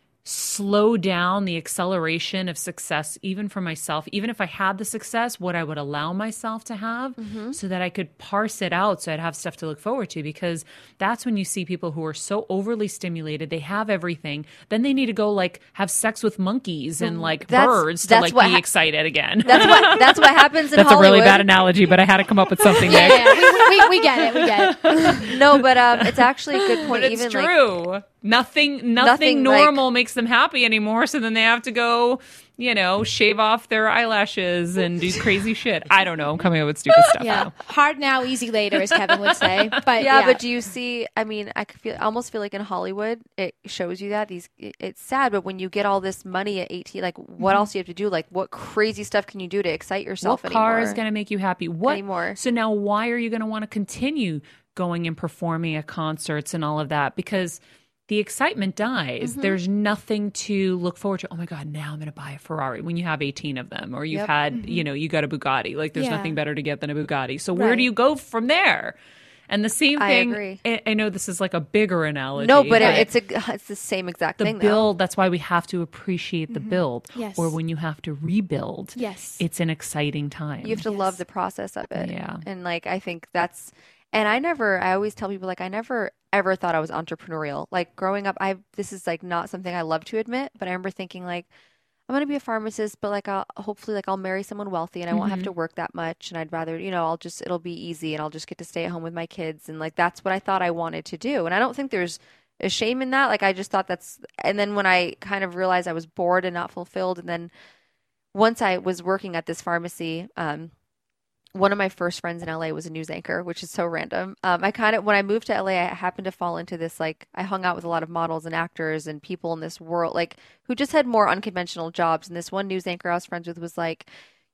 Speaker 3: slow down the acceleration of success, even for myself. Even if I had the success, what I would allow myself to have
Speaker 9: Mm-hmm.
Speaker 3: so that I could parse it out so I'd have stuff to look forward to. Because that's when you see people who are so overly stimulated, they have everything. Then they need to go like have sex with monkeys and like
Speaker 9: That's-
Speaker 3: birds to
Speaker 9: that's
Speaker 3: like
Speaker 9: what
Speaker 3: be
Speaker 9: ha-
Speaker 3: excited again.
Speaker 9: That's what that's what happens in
Speaker 3: That's
Speaker 9: Hollywood.
Speaker 3: a really bad analogy, but I had to come up with something
Speaker 4: yeah,
Speaker 3: there.
Speaker 4: yeah. We, we, we get it. We get it.
Speaker 9: No, but um, it's actually a good point.
Speaker 3: But it's
Speaker 9: Even like
Speaker 3: true. nothing, nothing,
Speaker 9: Nothing,
Speaker 3: normal
Speaker 9: like-
Speaker 3: makes them happy anymore. So then they have to go, you know, shave off their eyelashes and do crazy shit. I don't know. I'm coming up with stupid stuff
Speaker 4: Yeah.
Speaker 3: now.
Speaker 4: Hard now, easy later, as Kevin would say. But
Speaker 9: yeah,
Speaker 4: yeah,
Speaker 9: but do you see? I mean, I could feel, I almost feel like in Hollywood, it shows you that these. It, it's sad, but when you get all this money at eighteen, like what else do you have to do? Like what crazy stuff can you do to excite yourself?
Speaker 3: What car
Speaker 9: anymore?
Speaker 3: is going to make you happy? What
Speaker 9: Anymore.
Speaker 3: So now, why are you going to want to continue going and performing at concerts and all of that? Because the excitement dies.
Speaker 9: Mm-hmm.
Speaker 3: There's nothing to look forward to. Oh my God, now I'm going to buy a Ferrari when you have eighteen of them, or you've
Speaker 9: Yep.
Speaker 3: had, you know, you got a Bugatti. Like there's
Speaker 4: Yeah.
Speaker 3: nothing better to get than a Bugatti. So where
Speaker 4: Right.
Speaker 3: do you go from there? And the same
Speaker 9: I
Speaker 3: thing.
Speaker 9: agree.
Speaker 3: I, I know this is like a bigger analogy.
Speaker 9: No, but
Speaker 3: but
Speaker 9: it, it's a it's the same exact
Speaker 3: the
Speaker 9: thing.
Speaker 3: build. That's why we have to appreciate the build.
Speaker 4: Yes.
Speaker 3: Or when you have to rebuild.
Speaker 4: Yes.
Speaker 3: It's an exciting time.
Speaker 9: though. You have to love the process of it.
Speaker 3: Yeah.
Speaker 9: And like I think that's and I never I always tell people like I never ever thought I was entrepreneurial. Like growing up, I this is like not something I love to admit, but I remember thinking like I'm going to be a pharmacist, but like I'll hopefully like I'll marry someone wealthy and I won't have to work that much and I'd rather, you know, I'll just it'll be easy and I'll just get to stay at home with my kids and like that's what I thought I wanted to do. And I don't think there's a shame in that. Like I just thought that's and then when I kind of realized I was bored and not fulfilled and then once I was working at this pharmacy, um one of my first friends in L A was a news anchor, which is so random. Um, I kind of, when I moved to L A, I happened to fall into this, like, I hung out with a lot of models and actors and people in this world, like, who just had more unconventional jobs. And this one news anchor I was friends with was like,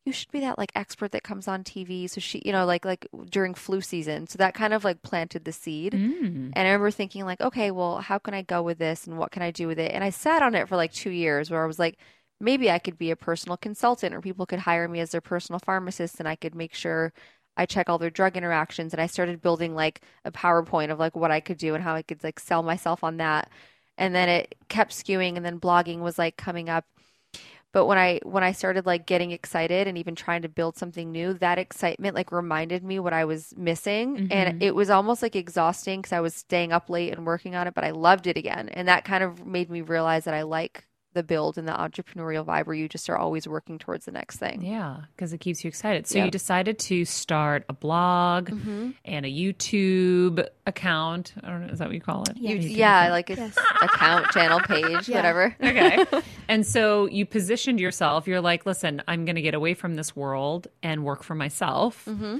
Speaker 9: you should be that like expert that comes on T V. So she, you know, like like during flu season. So that kind of like planted the seed.
Speaker 3: Mm.
Speaker 9: And I remember thinking like, okay, well, how can I go with this and what can I do with it? And I sat on it for like two years where I was like, maybe I could be a personal consultant or people could hire me as their personal pharmacist and I could make sure I check all their drug interactions. And I started building like a PowerPoint of like what I could do and how I could like sell myself on that. And then it kept skewing and then blogging was like coming up. But when I when I started like getting excited and even trying to build something new, that excitement like reminded me what I was missing.
Speaker 3: Mm-hmm.
Speaker 9: And it was almost like exhausting because I was staying up late and working on it, but I loved it again. And that kind of made me realize that I like the build and the entrepreneurial vibe where you just are always working towards the next thing.
Speaker 3: Yeah, because it keeps you excited. So
Speaker 9: Yep.
Speaker 3: you decided to start a blog
Speaker 9: Mm-hmm.
Speaker 3: and a YouTube account. I don't know, is that what you call it?
Speaker 9: You,
Speaker 3: YouTube
Speaker 9: yeah,
Speaker 3: account.
Speaker 9: like a account, channel, page,
Speaker 4: Yeah.
Speaker 9: whatever.
Speaker 3: Okay. And so you positioned yourself. You're like, listen, I'm going to get away from this world and work for myself.
Speaker 9: Mm-hmm.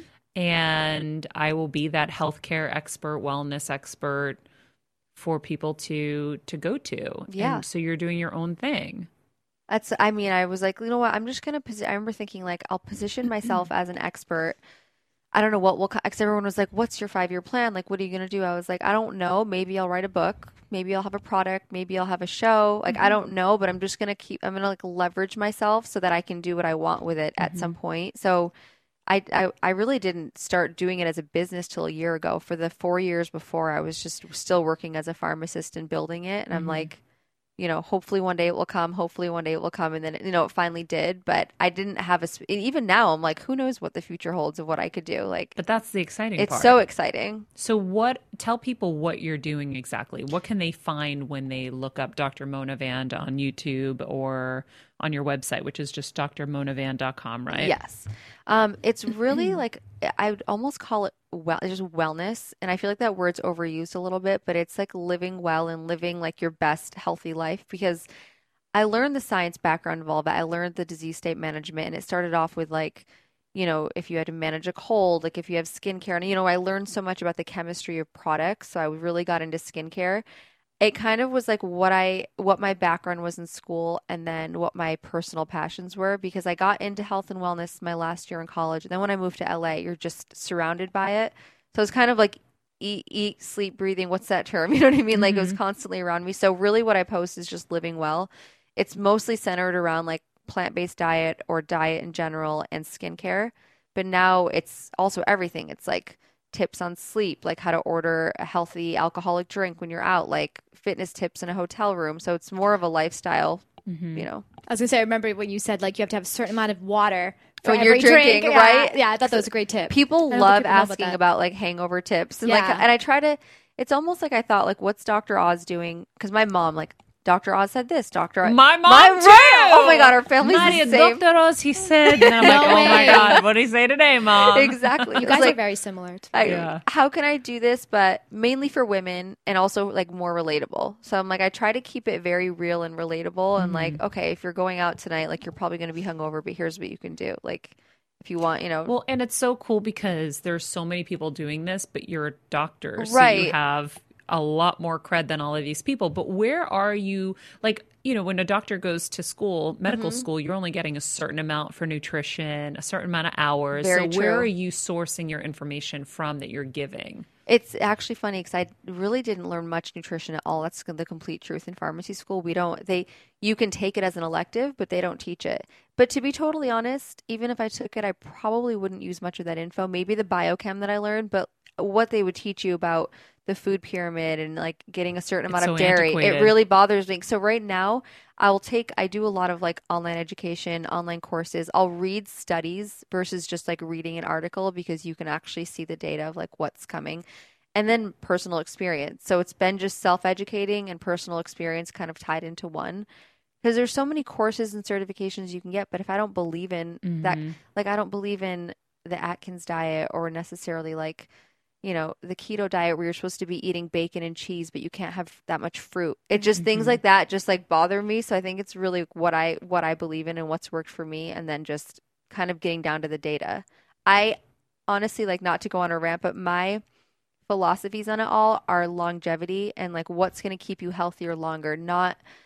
Speaker 3: And I will be that healthcare expert, wellness expert for people to to go to.
Speaker 9: Yeah.
Speaker 3: And so you're doing your own thing.
Speaker 9: That's, I mean, I was like, you know what? I'm just going to, posi- I remember thinking like, I'll position myself as an expert. I don't know what will, because everyone was like, what's your five year plan? Like, what are you going to do? I was like, I don't know. Maybe I'll write a book. Maybe I'll have a product. Maybe I'll have a show. Like, I don't know, but I'm just going to keep, I'm going to like leverage myself so that I can do what I want with it at some point. So I, I, I really didn't start doing it as a business till a year ago. For the four years before, I was just still working as a pharmacist and building it. And I'm like, you know, hopefully one day it will come. Hopefully one day it will come. And then, you know, it finally did. But I didn't have a, sp- and even now I'm like, who knows what the future holds of what I could do. Like,
Speaker 3: But that's the exciting
Speaker 9: it's
Speaker 3: part.
Speaker 9: so exciting.
Speaker 3: So what, tell people what you're doing exactly. What can they find when they look up Doctor Mona Vand on YouTube or on your website, which is just d r mona vand dot com, right?
Speaker 9: Yes. Um, it's really like, I would almost call it well, just wellness. And I feel like that word's overused a little bit, but it's like living well and living like your best healthy life, because I learned the science background of all that. I learned the disease state management, and it started off with like, you know, if you had to manage a cold, like if you have skincare, and, you know, I learned so much about the chemistry of products. So I really got into skincare. It kind of was like what I, what my background was in school, and then what my personal passions were, because I got into health and wellness my last year in college. And then when I moved to L A, you're just surrounded by it. So it's kind of like eat, eat, sleep, breathing. What's that term? You know what I mean? Like, it was constantly around me. So really what I post is just living well. It's mostly centered around like plant-based diet or diet in general and skincare. But now it's also everything. It's like tips on sleep, like how to order a healthy alcoholic drink when you're out, like fitness tips in a hotel room. So it's more of a lifestyle, you know.
Speaker 4: I was gonna say, I remember when you said like you have to have a certain amount of water for
Speaker 9: When
Speaker 4: every
Speaker 9: you're drinking,
Speaker 4: drink.
Speaker 9: right?
Speaker 4: Yeah, yeah, I thought that was a great tip.
Speaker 9: People
Speaker 4: I don't think
Speaker 9: love
Speaker 4: people know about
Speaker 9: asking
Speaker 4: that.
Speaker 9: about like hangover tips, and like,
Speaker 4: Yeah.
Speaker 9: and I try to. It's almost like I thought, like, what's Doctor Oz doing? Because my mom, like, Doctor Oz said this. Doctor Oz,
Speaker 3: My mom
Speaker 9: my,
Speaker 3: too.
Speaker 9: Oh my God, our family's
Speaker 3: Maria,
Speaker 9: the same.
Speaker 3: Doctor Oz, he said. And I'm like,
Speaker 4: No
Speaker 3: oh my
Speaker 4: way.
Speaker 3: God, what did he say today, Mom?
Speaker 9: Exactly.
Speaker 4: You
Speaker 9: It's
Speaker 4: guys
Speaker 9: like,
Speaker 4: are very similar. To
Speaker 9: I,
Speaker 3: Yeah.
Speaker 9: How can I do this, but mainly for women and also like more relatable? So I'm like, I try to keep it very real and relatable, and like, okay, if you're going out tonight, like you're probably going to be hungover, but here's what you can do. Like, if you want, you know.
Speaker 3: Well, and it's so cool because there's so many people doing this, but you're a doctor. So
Speaker 9: Right.
Speaker 3: you have a lot more cred than all of these people. But where are you, like, you know, when a doctor goes to school, medical
Speaker 9: Mm-hmm.
Speaker 3: school, you're only getting a certain amount for nutrition, a certain amount of hours.
Speaker 9: Very
Speaker 3: so where
Speaker 9: true.
Speaker 3: are you sourcing your information from that you're giving?
Speaker 9: It's actually funny because I really didn't learn much nutrition at all. That's the complete truth. In pharmacy school, we don't, they, you can take it as an elective, but they don't teach it. But to be totally honest, even if I took it, I probably wouldn't use much of that info. Maybe the biochem that I learned, but what they would teach you about the food pyramid and like getting a certain
Speaker 3: It's
Speaker 9: amount
Speaker 3: so
Speaker 9: of dairy,
Speaker 3: antiquated.
Speaker 9: it really bothers me. So right now, I'll take, I do a lot of like online education, online courses. I'll read studies versus just like reading an article, because you can actually see the data of like what's coming. And then personal experience. So it's been just self-educating and personal experience kind of tied into one. Because there's so many courses and certifications you can get, but if I don't believe in that, like I don't believe in the Atkins diet or necessarily like, you know, the keto diet where you're supposed to be eating bacon and cheese, but you can't have that much fruit. It just, things like that just like bother me. So I think it's really what I, what I believe in and what's worked for me. And then just kind of getting down to the data. I honestly, like, not to go on a rant, but my philosophies on it all are longevity and like what's going to keep you healthier longer, not,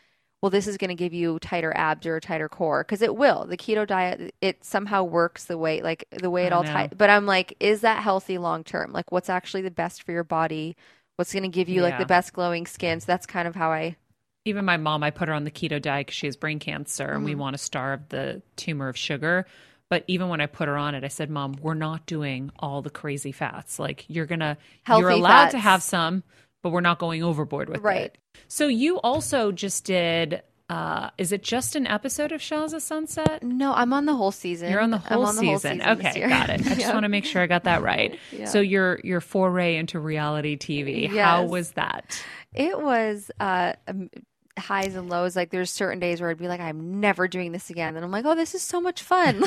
Speaker 9: well, this is going to give you tighter abs or a tighter core, because it will. The keto diet, it somehow works the way like the way it
Speaker 3: I
Speaker 9: all
Speaker 3: know.
Speaker 9: ties. But I'm like, is that healthy long term? Like, what's actually the best for your body? What's going to give you like
Speaker 3: Yeah.
Speaker 9: the best glowing skin? So that's kind of how I.
Speaker 3: Even my mom, I put her on the keto diet because she has brain cancer and
Speaker 9: Mm-hmm.
Speaker 3: we want to starve the tumor of sugar. But even when I put her on it, I said, Mom, we're not doing all the crazy fats. Like you're going to, you're
Speaker 9: Healthy
Speaker 3: allowed to
Speaker 9: fats.
Speaker 3: have some, but we're not going overboard with
Speaker 9: Right.
Speaker 3: it. So you also just did, uh, is it just an episode of Shells of Sunset?
Speaker 9: No, I'm on the whole season.
Speaker 3: You're on the
Speaker 9: I'm
Speaker 3: whole,
Speaker 9: on the
Speaker 3: season.
Speaker 9: whole season this
Speaker 3: Okay,
Speaker 9: year.
Speaker 3: got it. I just
Speaker 9: Yeah.
Speaker 3: want to make sure I got that right.
Speaker 9: Yeah.
Speaker 3: So your your foray into reality T V, how
Speaker 9: Yes.
Speaker 3: was that?
Speaker 9: It was uh, um, highs and lows. Like there's certain days where I'd be like, I'm never doing this again. And I'm like, oh, this is so much fun.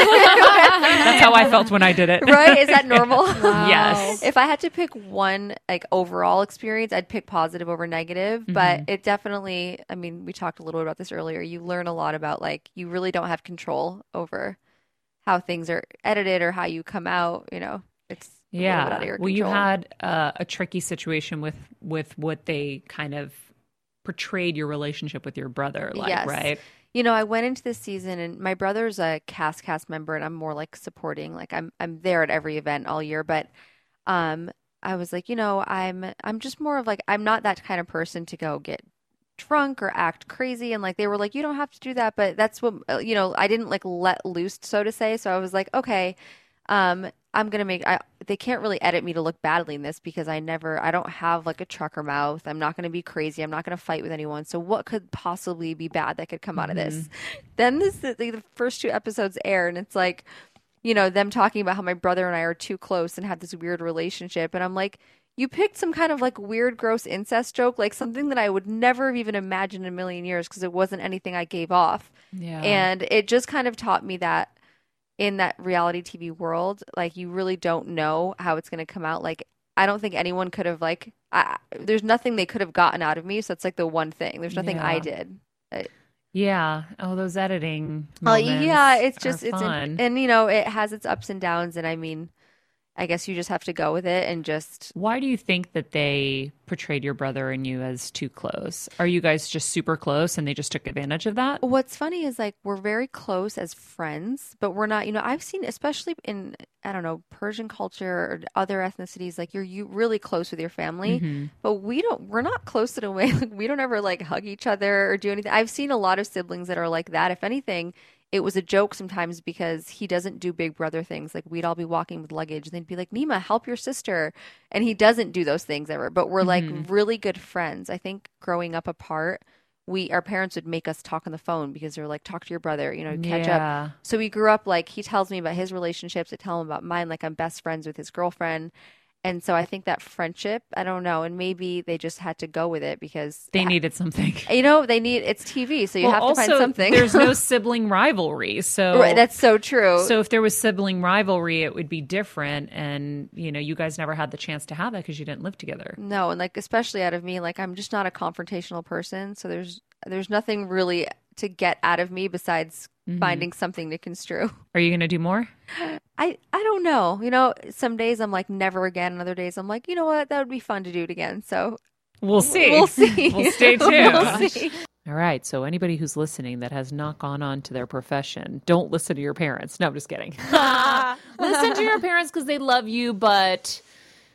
Speaker 3: That's how I felt when I did it.
Speaker 9: Right? Is that normal?
Speaker 3: Yes.
Speaker 9: If I had to pick one like overall experience, I'd pick positive over negative. But it definitely, I mean, we talked a little bit about this earlier. You learn a lot about like you really don't have control over how things are edited or how you come out. You know, it's a little bit out of
Speaker 3: Yeah.
Speaker 9: your
Speaker 3: Well, you
Speaker 9: control.
Speaker 3: had uh, a tricky situation with with what they kind of portrayed your relationship with your brother, like,
Speaker 9: Yes.
Speaker 3: right?
Speaker 9: You know, I went into this season and my brother's a cast cast member and I'm more like supporting, like I'm I'm there at every event all year, but um I was like, you know, I'm I'm just more of like I'm not that kind of person to go get drunk or act crazy, and like they were like, you don't have to do that, but that's what uh, you know, I didn't like let loose, so to say. So I was like, okay, um I'm gonna make I they can't really edit me to look badly in this because I never I don't have like a trucker mouth. I'm not gonna be crazy. I'm not gonna fight with anyone. So what could possibly be bad that could come out of this? Then this the, the first two episodes air and it's like, you know, them talking about how my brother and I are too close and have this weird relationship, and I'm like, you picked some kind of like weird, gross incest joke, like something that I would never have even imagined in a million years because it wasn't anything I gave off.
Speaker 3: Yeah.
Speaker 9: And it just kind of taught me that in that reality T V world, like you really don't know how it's going to come out. Like I don't think anyone could have like, I, there's nothing they could have gotten out of me. So it's like the one thing. There's nothing I
Speaker 3: Yeah.
Speaker 9: did. I-
Speaker 3: Yeah. Oh, those editing
Speaker 9: Oh,
Speaker 3: moments
Speaker 9: yeah, it's
Speaker 3: are
Speaker 9: just it's
Speaker 3: fun.
Speaker 9: in, and you know it has its ups and downs, and I mean, I guess you just have to go with it and just.
Speaker 3: Why do you think that they portrayed your brother and you as too close? Are you guys just super close and they just took advantage of that?
Speaker 9: What's funny is like we're very close as friends, but we're not. You know, I've seen, especially in I don't know Persian culture or other ethnicities, like you're you really close with your family,
Speaker 3: Mm-hmm.
Speaker 9: but we don't. We're not close in a way. Like we don't ever like hug each other or do anything. I've seen a lot of siblings that are like that. If anything, it was a joke sometimes because he doesn't do big brother things. Like we'd all be walking with luggage and they'd be like, Nima, help your sister. And he doesn't do those things ever, but we're like really good friends. I think growing up apart, we, our parents would make us talk on the phone because they're like, talk to your brother, you know, catch
Speaker 3: Yeah.
Speaker 9: up. So we grew up like, he tells me about his relationships. I tell him about mine. Like I'm best friends with his girlfriend. And so I think that friendship, I don't know. And maybe they just had to go with it because
Speaker 3: They needed something.
Speaker 9: you know, they need, it's T V. So you
Speaker 3: Well,
Speaker 9: have to
Speaker 3: also,
Speaker 9: find something.
Speaker 3: There's no sibling rivalry. So
Speaker 9: Right, that's so true.
Speaker 3: So if there was sibling rivalry, it would be different. And, you know, you guys never had the chance to have that because you didn't live together.
Speaker 9: No, and like especially out of me, like I'm just not a confrontational person. So there's there's nothing really to get out of me besides
Speaker 3: Mm-hmm.
Speaker 9: finding something to construe.
Speaker 3: Are you going to do more?
Speaker 9: I I don't know. You know, some days I'm like never again, and other days I'm like, you know what, that would be fun to do it again. So
Speaker 3: We'll see.
Speaker 9: we'll see.
Speaker 3: We'll stay tuned.
Speaker 9: We'll see.
Speaker 3: All right. So anybody who's listening that has not gone on to their profession, don't listen to your parents. No, I'm just kidding. Listen to your parents because they love you, but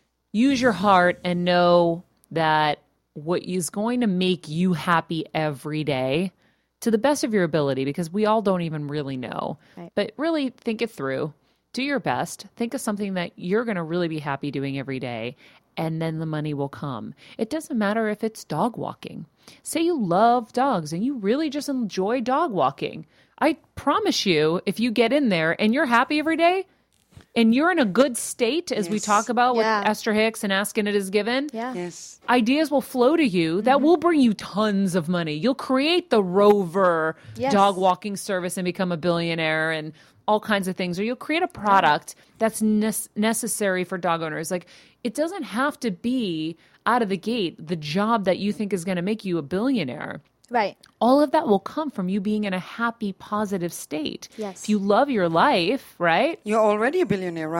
Speaker 3: use your heart and know that what is going to make you happy every day to the best of your ability, because we all don't even really know,
Speaker 4: Right.
Speaker 3: but really think it through. Do your best. Think of something that you're going to really be happy doing every day, and then the money will come. It doesn't matter if it's dog walking. Say you love dogs and you really just enjoy dog walking. I promise you, if you get in there and you're happy every day and you're in a good state, as we
Speaker 5: Yes.
Speaker 3: talk about
Speaker 4: Yeah.
Speaker 3: with Esther Hicks and Asking It Is Given,
Speaker 4: Yeah.
Speaker 5: Yes.
Speaker 3: ideas will flow to you that will bring you tons of money. You'll create the Rover
Speaker 4: Yes.
Speaker 3: dog walking service and become a billionaire and all kinds of things. Or you'll create a product that's nes- necessary for dog owners. Like, it doesn't have to be out of the gate the job that you think is going to make you a billionaire.
Speaker 4: Right.
Speaker 3: All of that will come from you being in a happy, positive state.
Speaker 4: Yes.
Speaker 3: If you love your life, right?
Speaker 5: You're already a billionaire, right?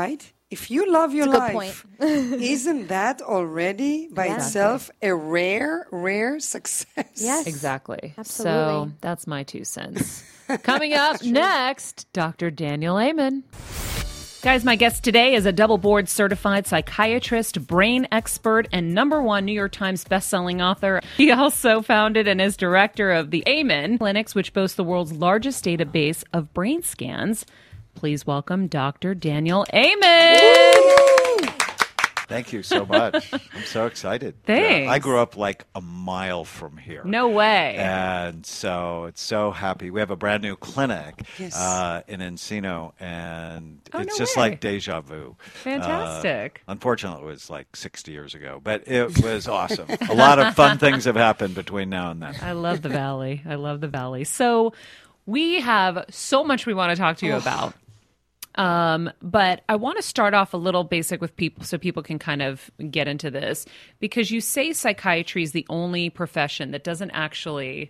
Speaker 5: If you love your
Speaker 4: That's a good
Speaker 5: life, isn't that already by
Speaker 4: Yeah.
Speaker 5: itself a rare, rare success?
Speaker 4: Yes.
Speaker 3: Exactly.
Speaker 4: Absolutely.
Speaker 3: So that's my two cents. Coming up next, Doctor Daniel Amen. Guys, my guest today is a double board certified psychiatrist, brain expert, and number one New York Times bestselling author. He also founded and is director of the Amen Clinics, which boasts the world's largest database of brain scans. Please welcome Doctor Daniel Amen.
Speaker 10: Thank you so much. I'm so excited.
Speaker 3: Thanks.
Speaker 10: Yeah, I grew up like a mile from here.
Speaker 3: No way.
Speaker 10: And so it's so happy. We have a brand new clinic
Speaker 5: Yes.
Speaker 10: uh, in Encino, and
Speaker 3: Oh,
Speaker 10: it's
Speaker 3: no
Speaker 10: just
Speaker 3: way.
Speaker 10: like deja vu.
Speaker 3: Fantastic.
Speaker 10: Uh, unfortunately, it was like sixty years ago, but it was awesome. A lot of fun things have happened between now and then.
Speaker 3: I love the Valley. I love the Valley. So we have so much we want to talk to you about. Um, but I want to start off a little basic with people so people can kind of get into this, because you say psychiatry is the only profession that doesn't actually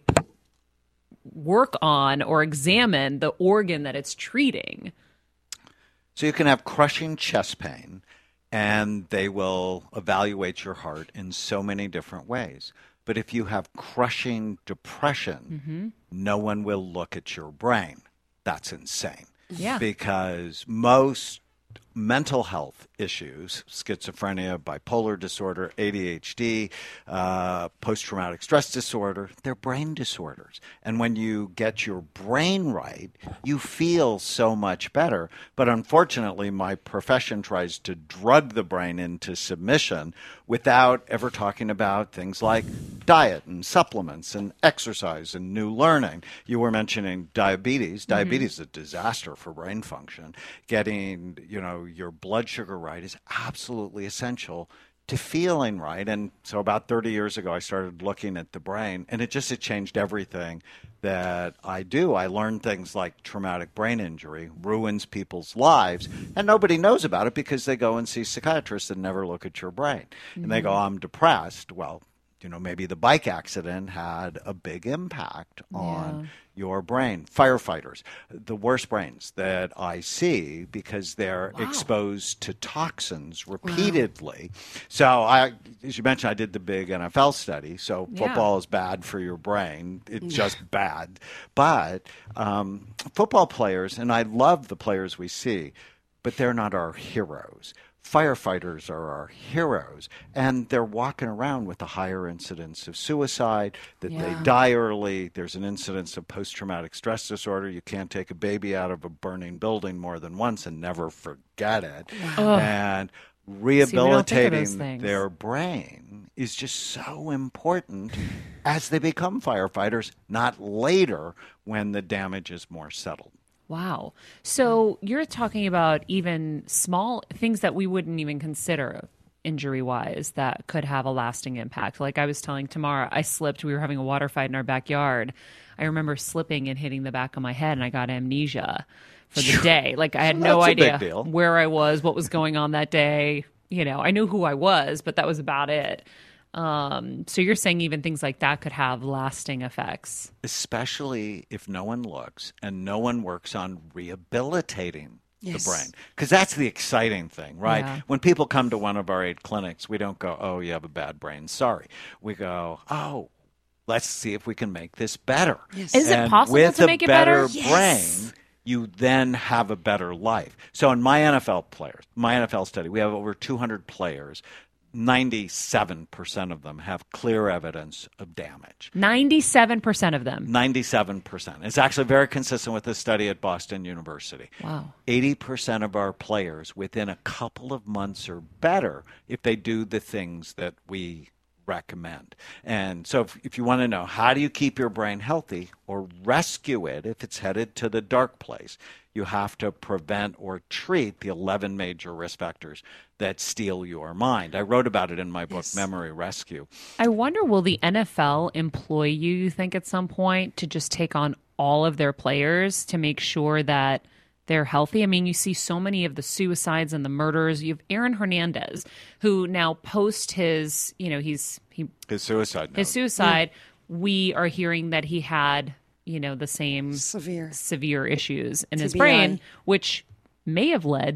Speaker 3: work on or examine the organ that it's treating.
Speaker 10: So you can have crushing chest pain, and they will evaluate your heart in so many different ways. But if you have crushing depression,
Speaker 3: Mm-hmm.
Speaker 10: no one will look at your brain. That's insane.
Speaker 3: Yeah.
Speaker 10: Because most mental health issues, schizophrenia, bipolar disorder, A D H D, uh, post-traumatic stress disorder, they're brain disorders. And when you get your brain right, you feel so much better. But unfortunately, my profession tries to drug the brain into submission without ever talking about things like diet and supplements and exercise and new learning. You were mentioning diabetes. Diabetes is a disaster for brain function. Getting, you know, your blood sugar right is absolutely essential to feeling right. And so about thirty years ago, I started looking at the brain, and it just it changed everything that I do. I learned things like traumatic brain injury ruins people's lives, and nobody knows about it because they go and see psychiatrists and never look at your brain. Mm-hmm. And they go, I'm depressed. Well, you know, maybe the bike accident had a big impact on
Speaker 3: Yeah.
Speaker 10: your brain. Firefighters, the worst brains that I see because they're
Speaker 3: Wow.
Speaker 10: exposed to toxins repeatedly. Wow. So I, as you mentioned, I did the big N F L study. So
Speaker 3: Yeah.
Speaker 10: football is bad for your brain. It's just bad. But um, football players, and I love the players we see, but they're not our heroes. Firefighters are our heroes, and they're walking around with a higher incidence of suicide, that
Speaker 3: Yeah.
Speaker 10: they die early. There's an incidence of post-traumatic stress disorder. You can't take a baby out of a burning building more than once and never forget it.
Speaker 3: Ugh.
Speaker 10: And
Speaker 3: See, we don't think of those
Speaker 10: rehabilitating
Speaker 3: things.
Speaker 10: their brain is just so important as they become firefighters, not later when the damage is more settled.
Speaker 3: Wow. So you're talking about even small things that we wouldn't even consider injury wise that could have a lasting impact. Like I was telling Tamara, I slipped. We were having a water fight in our backyard. I remember slipping and hitting the back of my head, and I got amnesia for the day. Like I had no
Speaker 10: That's a big
Speaker 3: idea
Speaker 10: deal.
Speaker 3: where I was, what was going on that day. You know, I knew who I was, but that was about it. Um, so you're saying even things like that could have lasting effects.
Speaker 10: Especially if no one looks and no one works on rehabilitating
Speaker 5: Yes.
Speaker 10: the brain. Because that's the exciting thing, right?
Speaker 3: Yeah.
Speaker 10: When people come to one of our eight clinics, we don't go, oh, you have a bad brain, sorry. We go, oh, let's see if we can make this better.
Speaker 5: Yes.
Speaker 3: Is it
Speaker 10: And
Speaker 3: possible
Speaker 10: with
Speaker 3: to
Speaker 10: a
Speaker 3: make it better?
Speaker 10: brain,
Speaker 5: Yes.
Speaker 10: you then have a better life. So in my N F L players, my N F L study, we have over two hundred players. ninety-seven percent of them have clear evidence of damage.
Speaker 3: ninety-seven percent of them.
Speaker 10: ninety-seven percent. It's actually very consistent with the study at Boston University.
Speaker 3: Wow.
Speaker 10: eighty percent of our players within a couple of months or better if they do the things that we recommend. And so if, if you want to know how do you keep your brain healthy or rescue it if it's headed to the dark place, you have to prevent or treat the eleven major risk factors that steal your mind. I wrote about it in my book,
Speaker 5: Yes.
Speaker 10: Memory Rescue.
Speaker 3: I wonder, will the N F L employ you, you think, at some point to just take on all of their players to make sure that they're healthy? I mean, you see so many of the suicides and the murders. You have Aaron Hernandez, who now post his, you know, he's he
Speaker 10: His suicide note.
Speaker 3: his suicide. We are hearing that he had, you know, the same
Speaker 5: Severe.
Speaker 3: severe issues in his
Speaker 5: T B I.
Speaker 3: brain, which may have led to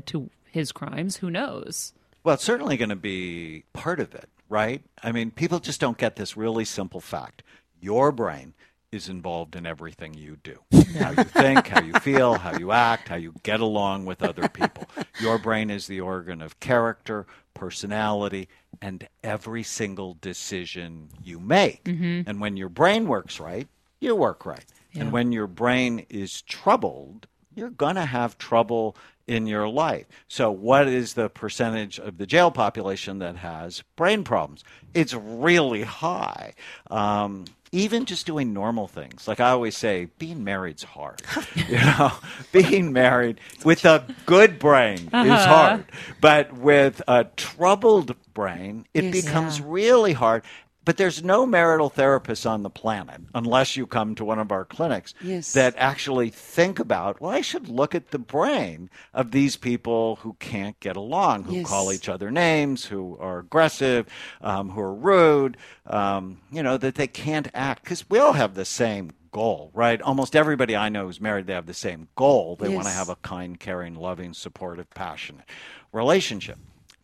Speaker 3: his crimes. Who knows?
Speaker 10: Well, it's certainly going to be part of it, right? I mean, people just don't get this really simple fact. Your brain is involved in everything you do. How you think, how you feel, how you act, how you get along with other people. Your brain is the organ of character, personality, and every single decision you make.
Speaker 3: Mm-hmm.
Speaker 10: And when your brain works right, you work right.
Speaker 3: Yeah.
Speaker 10: And when your brain is troubled, you're going to have trouble in your life. So what is the percentage of the jail population that has brain problems? It's really high. Um, even just doing normal things. Like I always say, being married's hard. You know, being married with a good brain
Speaker 3: Uh-huh.
Speaker 10: is hard. But with a troubled brain, it
Speaker 5: Yes.
Speaker 10: becomes
Speaker 3: Yeah.
Speaker 10: really hard. But there's no marital therapist on the planet, unless you come to one of our clinics,
Speaker 5: Yes.
Speaker 10: that actually think about, well, I should look at the brain of these people who can't get along, who
Speaker 5: Yes.
Speaker 10: call each other names, who are aggressive, um, who are rude, um, you know, that they can't act. Because we all have the same goal, right? Almost everybody I know who's married, they have the same goal. They want to
Speaker 5: Yes.
Speaker 10: have a kind, caring, loving, supportive, passionate relationship.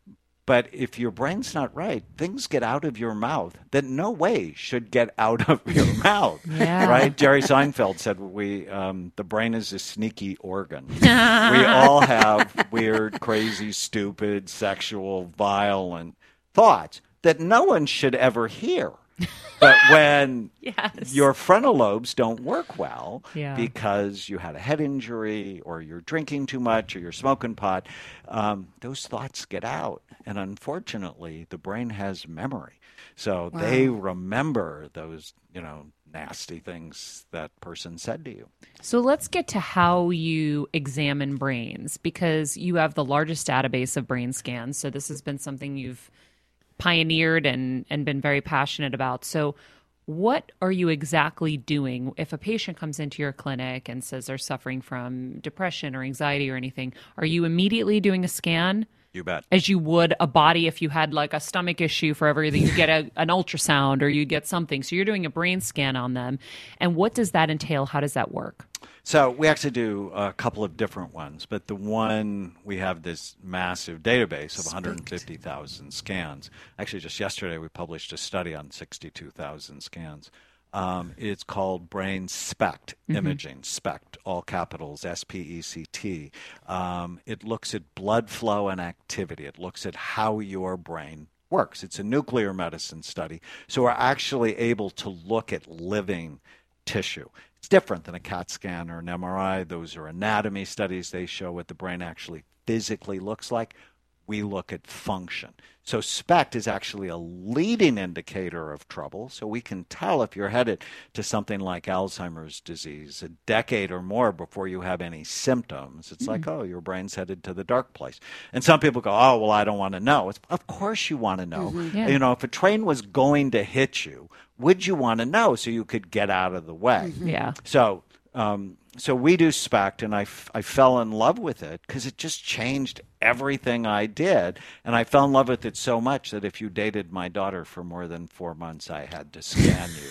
Speaker 10: But if your brain's not right, things get out of your mouth that no way should get out of your mouth.
Speaker 3: Yeah.
Speaker 10: Right? Jerry Seinfeld said we um, the brain is a sneaky organ. We all have weird, crazy, stupid, sexual, violent thoughts that no one should ever hear. But when
Speaker 3: Yes.
Speaker 10: your frontal lobes don't work well
Speaker 3: Yeah.
Speaker 10: because you had a head injury or you're drinking too much or you're smoking pot, um, those thoughts get out. And unfortunately, the brain has memory. So
Speaker 5: Wow.
Speaker 10: they remember those, you know, nasty things that person said to you.
Speaker 3: So let's get to how you examine brains, because you have the largest database of brain scans. So this has been something you've pioneered and, and been very passionate about. So what are you exactly doing if a patient comes into your clinic and says they're suffering from depression or anxiety or anything? Are you immediately doing a scan?
Speaker 10: You bet.
Speaker 3: As you would a body if you had like a stomach issue for everything, you get a, an ultrasound or you get something. So you're doing a brain scan on them. And what does that entail? How does that work?
Speaker 10: So we actually do a couple of different ones, but the one we have this massive database of one hundred fifty thousand scans. Actually, just yesterday we published a study on sixty-two thousand scans. Um, it's called Brain SPECT imaging, SPECT, all capitals, S P E C T. Um, it looks at blood flow and activity. It looks at how your brain works. It's a nuclear medicine study, so we're actually able to look at living tissue. It's different than a CAT scan or an M R I. Those are anatomy studies. They show what the brain actually physically looks like. We look at function. So SPECT is actually a leading indicator of trouble. So we can tell if you're headed to something like Alzheimer's disease a decade or more before you have any symptoms. It's mm-hmm. like, oh, your brain's headed to the dark place. And some people go, oh, well, I don't want to know. It's, of course you want to know.
Speaker 3: Mm-hmm. Yeah.
Speaker 10: You know, if a train was going to hit you, would you want to know so you could get out of the way?
Speaker 3: Mm-hmm. Yeah.
Speaker 10: So um, so we do SPECT, and I, f- I fell in love with it because it just changed everything I did. And I fell in love with it so much that if you dated my daughter for more than four months, I had to scan you.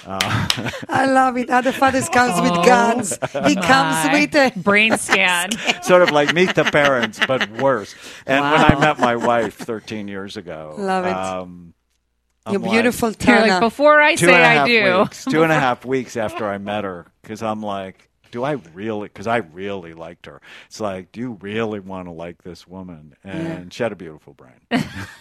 Speaker 10: Uh,
Speaker 5: I love it. Other fathers comes
Speaker 3: Oh,
Speaker 5: with guns. He comes
Speaker 3: my.
Speaker 5: with a
Speaker 3: brain scan.
Speaker 10: sort of like Meet the Parents, but worse. And when I
Speaker 3: Wow.
Speaker 10: met my wife thirteen years ago,
Speaker 5: Love it.
Speaker 10: Um, I'm
Speaker 5: You're
Speaker 10: like,
Speaker 5: beautiful,
Speaker 3: You're
Speaker 5: Tana.
Speaker 3: like, before I
Speaker 10: two
Speaker 3: say
Speaker 10: and a
Speaker 3: I
Speaker 10: half
Speaker 3: do.
Speaker 10: weeks, two and a half weeks after I met her, because I'm like, do I really, because I really liked her. It's like, do you really want to like this woman? And she had a beautiful brain.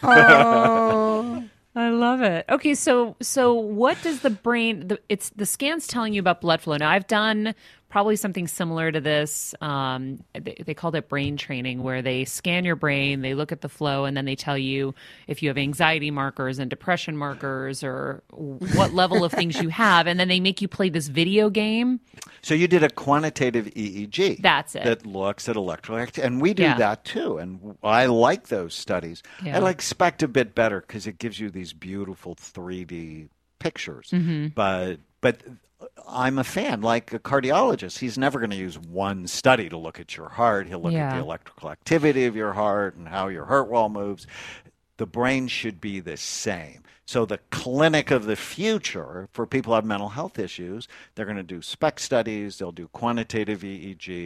Speaker 5: Oh.
Speaker 3: I love it. Okay, so so what does the brain? The, it's the scan's telling you about blood flow. Now, I've done probably something similar to this. Um, they, they called it brain training, where they scan your brain, they look at the flow, and then they tell you if you have anxiety markers and depression markers or what level of things you have, and then they make you play this video game.
Speaker 10: So you did a quantitative E E G.
Speaker 3: That's it.
Speaker 10: That looks at electrical activity. And we do
Speaker 3: Yeah.
Speaker 10: that too. And I like those studies.
Speaker 3: Yeah.
Speaker 10: I like SPECT a bit better because it gives you these beautiful three D pictures.
Speaker 3: Mm-hmm.
Speaker 10: But but I'm a fan. Like a cardiologist, he's never going to use one study to look at your heart. He'll look
Speaker 3: Yeah.
Speaker 10: at the electrical activity of your heart and how your heart wall moves. The brain should be the same. So the clinic of the future for people who have mental health issues, they're going to do SPECT studies, they'll do quantitative E E G,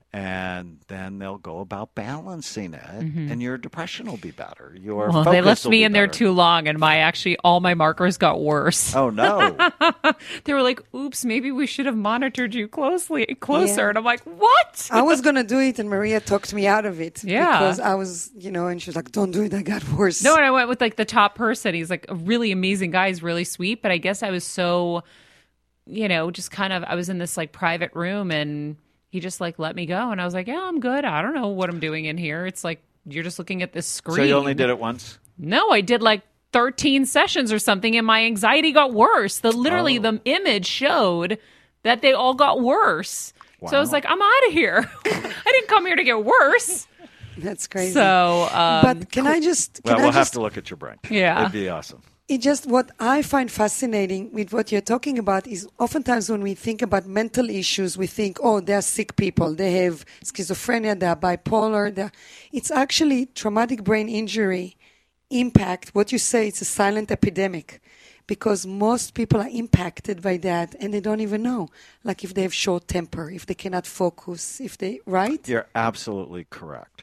Speaker 10: And then they'll go about balancing it, mm-hmm. and your depression will be better. Your
Speaker 3: well,
Speaker 10: focus
Speaker 3: they left
Speaker 10: will
Speaker 3: me
Speaker 10: be
Speaker 3: in there
Speaker 10: better.
Speaker 3: too long, and my actually all my markers got worse.
Speaker 10: Oh no!
Speaker 3: They were like, "Oops, maybe we should have monitored you closely, closer."
Speaker 5: Yeah.
Speaker 3: And I'm like, "What?"
Speaker 5: I was gonna do it, and Maria talked me out of it.
Speaker 3: Yeah,
Speaker 5: because I was, you know, and she was like, "Don't do it. I got worse."
Speaker 3: No, and I went with like the top person. He's like a really amazing guy. He's really sweet, but I guess I was so, you know, just kind of I was in this like private room and. He just like let me go, and I was like, "Yeah, I'm good. I don't know what I'm doing in here." It's like you're just looking at this screen.
Speaker 10: So you only did it once?
Speaker 3: No, I did like thirteen sessions or something, and my anxiety got worse. The literally
Speaker 10: Oh.
Speaker 3: the image showed that they all got worse.
Speaker 10: Wow.
Speaker 3: So I was like, "I'm out of here. I didn't come here to get worse."
Speaker 5: That's crazy.
Speaker 3: So, um,
Speaker 5: but can I just? Can
Speaker 10: Well,
Speaker 5: I
Speaker 10: we'll
Speaker 5: just,
Speaker 10: have to look at your brain.
Speaker 3: Yeah.
Speaker 10: It'd be awesome.
Speaker 5: It just what I find fascinating with what you're talking about is oftentimes when we think about mental issues, we think, oh, they're sick people. They have schizophrenia, they're bipolar. They're... It's actually traumatic brain injury impact. What you say, it's a silent epidemic because most people are impacted by that and they don't even know. Like if they have short temper, if they cannot focus, if they, right?
Speaker 10: You're absolutely correct.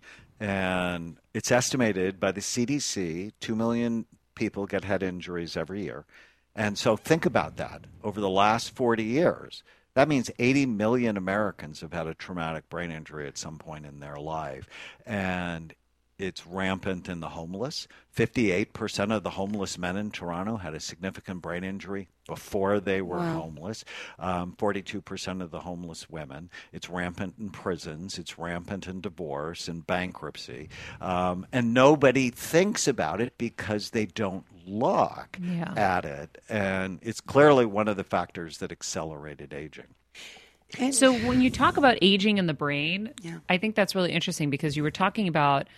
Speaker 10: And it's estimated by the C D C, two million people get head injuries every year. And so think about that. Over the last forty years, that means eighty million Americans have had a traumatic brain injury at some point in their life. And it's rampant in the homeless. fifty-eight percent of the homeless men in Toronto had a significant brain injury before they were
Speaker 5: Wow.
Speaker 10: homeless. Um, forty-two percent of the homeless women. It's rampant in prisons. It's rampant in divorce and bankruptcy. Um, and nobody thinks about it because they don't look
Speaker 3: Yeah.
Speaker 10: at it. And it's clearly one of the factors that accelerated aging.
Speaker 5: And
Speaker 3: So when you talk about aging in the brain,
Speaker 5: Yeah.
Speaker 3: I think that's really interesting because you were talking about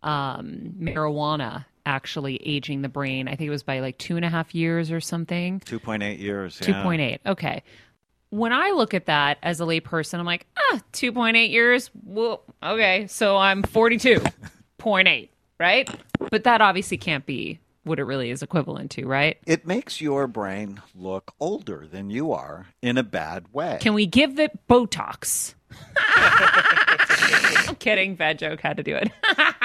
Speaker 3: um, marijuana actually aging the brain. I think it was by like two and a half years or something.
Speaker 10: two point eight years.
Speaker 3: two point eight. Okay. When I look at that as a layperson, I'm like, ah, two point eight years. Well, okay. So I'm forty-two point eight, right? But that obviously can't be what it really is equivalent to, right?
Speaker 10: It makes your brain look older than you are in a bad way.
Speaker 3: Can we give it Botox? I'm kidding. Bad joke. Had to do it.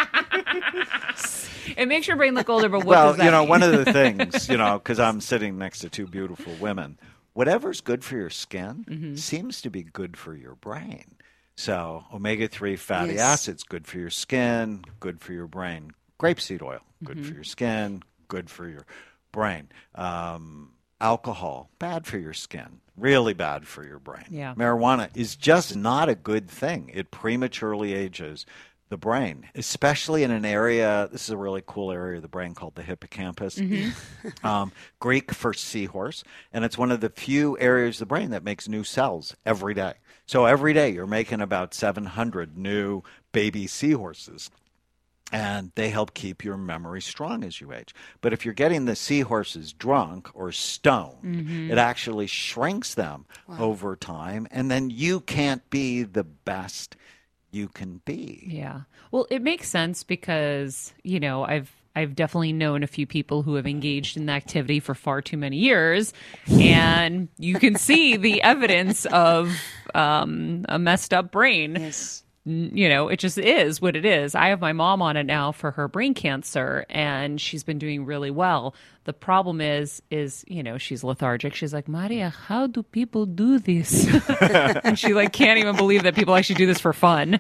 Speaker 3: It makes your brain look older, but what
Speaker 10: well,
Speaker 3: does that
Speaker 10: you know,
Speaker 3: mean?
Speaker 10: one of the things, you know, because I'm sitting next to two beautiful women, whatever's good for your skin
Speaker 3: Mm-hmm.
Speaker 10: seems to be good for your brain. So omega three fatty
Speaker 5: Yes.
Speaker 10: acids, good for your skin, good for your brain. Grapeseed oil, good
Speaker 3: Mm-hmm.
Speaker 10: for your skin, good for your brain. Um, alcohol, bad for your skin, really bad for your brain.
Speaker 3: Yeah.
Speaker 10: Marijuana is just not a good thing. It prematurely ages the brain, especially in an area, this is a really cool area of the brain called the hippocampus, um, Greek for seahorse, and it's one of the few areas of the brain that makes new cells every day. So every day you're making about seven hundred new baby seahorses. And they help keep your memory strong as you age. But if you're getting the seahorses drunk or stoned,
Speaker 3: Mm-hmm.
Speaker 10: it actually shrinks them over time. And then you can't be the best you can be.
Speaker 3: Yeah. Well, it makes sense because, you know, I've I've definitely known a few people who have engaged in the activity for far too many years, and you can see the evidence of um, a messed up brain.
Speaker 5: yes.
Speaker 3: N- You know, it just is what it is. I have my mom on it now for her brain cancer, and she's been doing really well. The problem is, is you know, she's lethargic. She's like, Maria, how do people do this? And she like can't even believe that people actually do this for fun.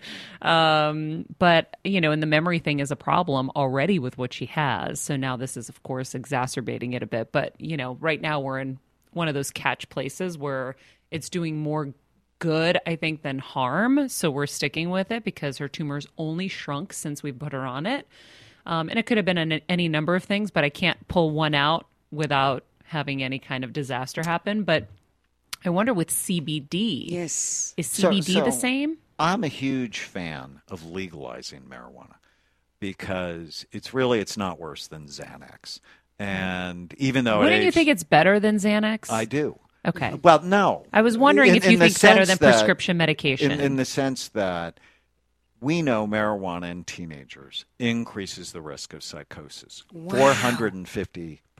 Speaker 3: Um, but you know, and the memory thing is a problem already with what she has. So now this is, of course, exacerbating it a bit. But you know, right now we're in one of those catch places where it's doing more good, I think, than harm. So we're sticking with it because her tumor's only shrunk since we put her on it. Um, and it could have been an, any number of things, but I can't pull one out without having any kind of disaster happen. But I wonder with C B D,
Speaker 5: Yes.
Speaker 3: is C B D
Speaker 10: So-
Speaker 3: the
Speaker 10: so-
Speaker 3: same?
Speaker 10: I'm a huge fan of legalizing marijuana because it's really, it's not worse than Xanax. And even though
Speaker 3: Wouldn't
Speaker 10: it
Speaker 3: you
Speaker 10: aged-
Speaker 3: think it's better than Xanax?
Speaker 10: I do.
Speaker 3: Okay.
Speaker 10: Well, no.
Speaker 3: I was wondering
Speaker 10: In-
Speaker 3: if you
Speaker 10: in the
Speaker 3: think better
Speaker 10: sense
Speaker 3: than
Speaker 10: that-
Speaker 3: prescription medication.
Speaker 10: In, in the sense that we know marijuana in teenagers increases the risk of psychosis four hundred fifty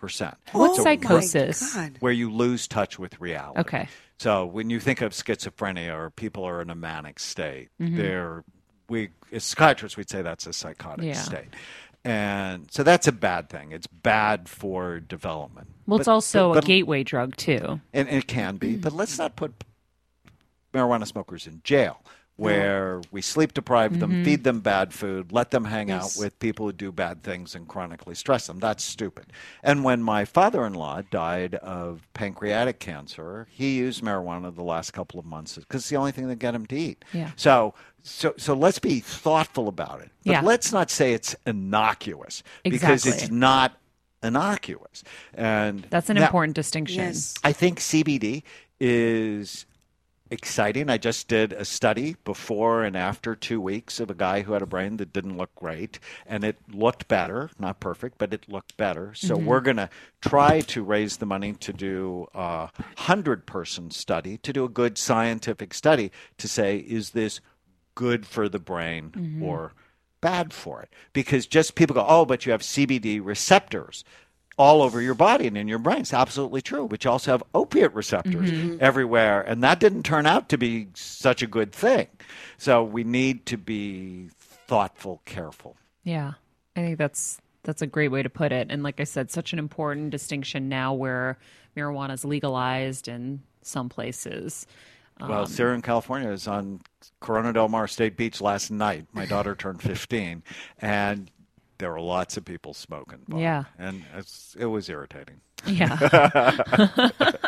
Speaker 10: percent.
Speaker 3: What's
Speaker 5: Oh my
Speaker 3: psychosis?
Speaker 5: God.
Speaker 10: Where you lose touch with reality.
Speaker 3: Okay.
Speaker 10: So when you think of schizophrenia or people are in a manic state,
Speaker 3: Mm-hmm.
Speaker 10: they're we as psychiatrists we'd say that's a psychotic
Speaker 3: Yeah.
Speaker 10: state. And so that's a bad thing. It's bad for development.
Speaker 3: Well, it's
Speaker 10: But-
Speaker 3: also
Speaker 10: but-
Speaker 3: a
Speaker 10: but-
Speaker 3: gateway drug too.
Speaker 10: and, and it can be, but let's not put marijuana smokers in jail where we sleep deprive them,
Speaker 3: Mm-hmm.
Speaker 10: feed them bad food, let them hang
Speaker 5: Yes.
Speaker 10: out with people who do bad things and chronically stress them. That's stupid. And when my father-in-law died of pancreatic cancer, he used marijuana the last couple of months because it's the only thing that got him to eat.
Speaker 3: Yeah.
Speaker 10: So, so, so let's be thoughtful about it. But
Speaker 3: Yeah.
Speaker 10: let's not say it's innocuous because
Speaker 3: Exactly.
Speaker 10: it's not innocuous. And
Speaker 3: That's an
Speaker 10: now-
Speaker 3: important distinction.
Speaker 5: Yes.
Speaker 10: I think C B D is exciting. I just did a study before and after two weeks of a guy who had a brain that didn't look great, and it looked better. Not perfect, but it looked better. So we're going to try to raise the money to do a hundred-person study, to do a good scientific study to say, is this good for the brain or bad for it? Because just people go, oh, but you have C B D receptors all over your body and in your brain. It's absolutely true. But you also have opiate receptors everywhere. And that didn't turn out to be such a good thing. So we need to be thoughtful, careful.
Speaker 3: Yeah, I think that's that's a great way to put it. And like I said, such an important distinction now where marijuana is legalized in some places.
Speaker 10: Well, Sarah in California is on Corona del Mar State Beach last night. My daughter turned fifteen, and there were lots of people smoking. pot.
Speaker 3: Yeah.
Speaker 10: And it's, it was irritating.
Speaker 3: Yeah.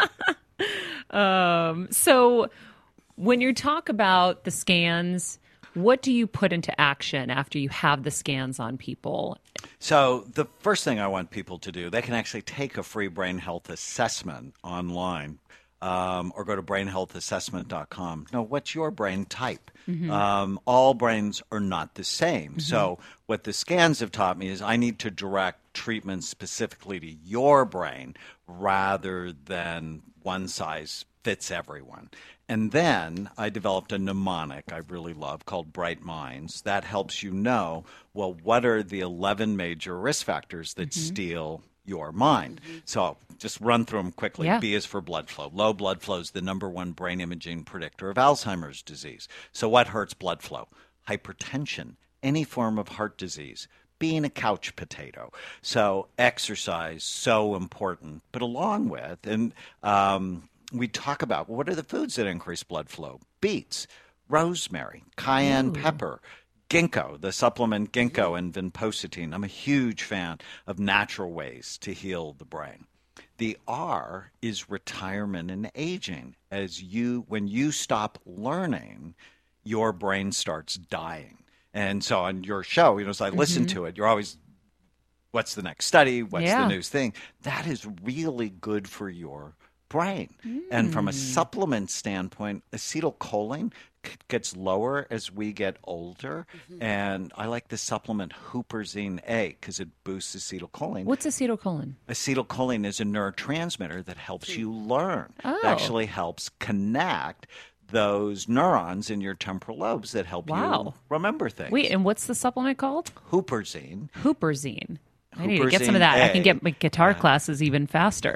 Speaker 3: um, so when you talk about the scans, what do you put into action after you have the scans on people?
Speaker 10: So the first thing I want people to do, they can actually take a free brain health assessment online. Um, or go to brain health assessment dot com. Now, what's your brain type? Um, all brains are not the same. So what the scans have taught me is I need to direct treatment specifically to your brain rather than one size fits everyone. And then I developed a mnemonic I really love called Bright Minds that helps you know, well, what are the eleven major risk factors that steal your mind? So just run through them quickly.
Speaker 3: Yeah.
Speaker 10: B is for blood flow. Low blood flow is the number one brain imaging predictor of Alzheimer's disease. So what hurts blood flow? Hypertension, any form of heart disease, being a couch potato. So exercise, so important. But along with, and um, we talk about, what are the foods that increase blood flow? Beets, rosemary, cayenne pepper, ginkgo, the supplement ginkgo and vinpocetine. I'm a huge fan of natural ways to heal the brain. The R is retirement and aging. As you, when you stop learning, your brain starts dying. And so on your show, you know, as I listen to it, you're always, what's the next study? What's
Speaker 3: Yeah.
Speaker 10: the news thing? That is really good for your brain. And from a supplement standpoint, acetylcholine c- gets lower as we get older. And I like the supplement Huperzine A because it boosts acetylcholine.
Speaker 3: What's acetylcholine?
Speaker 10: Acetylcholine is a neurotransmitter that helps you learn.
Speaker 3: Oh.
Speaker 10: It actually helps connect those neurons in your temporal lobes that help
Speaker 3: Wow.
Speaker 10: you remember things.
Speaker 3: Wait, and what's the supplement called?
Speaker 10: Huperzine.
Speaker 3: Hooperzine. I need to get some of
Speaker 10: Huperzine
Speaker 3: that. I can
Speaker 10: A.
Speaker 3: get my guitar classes even faster.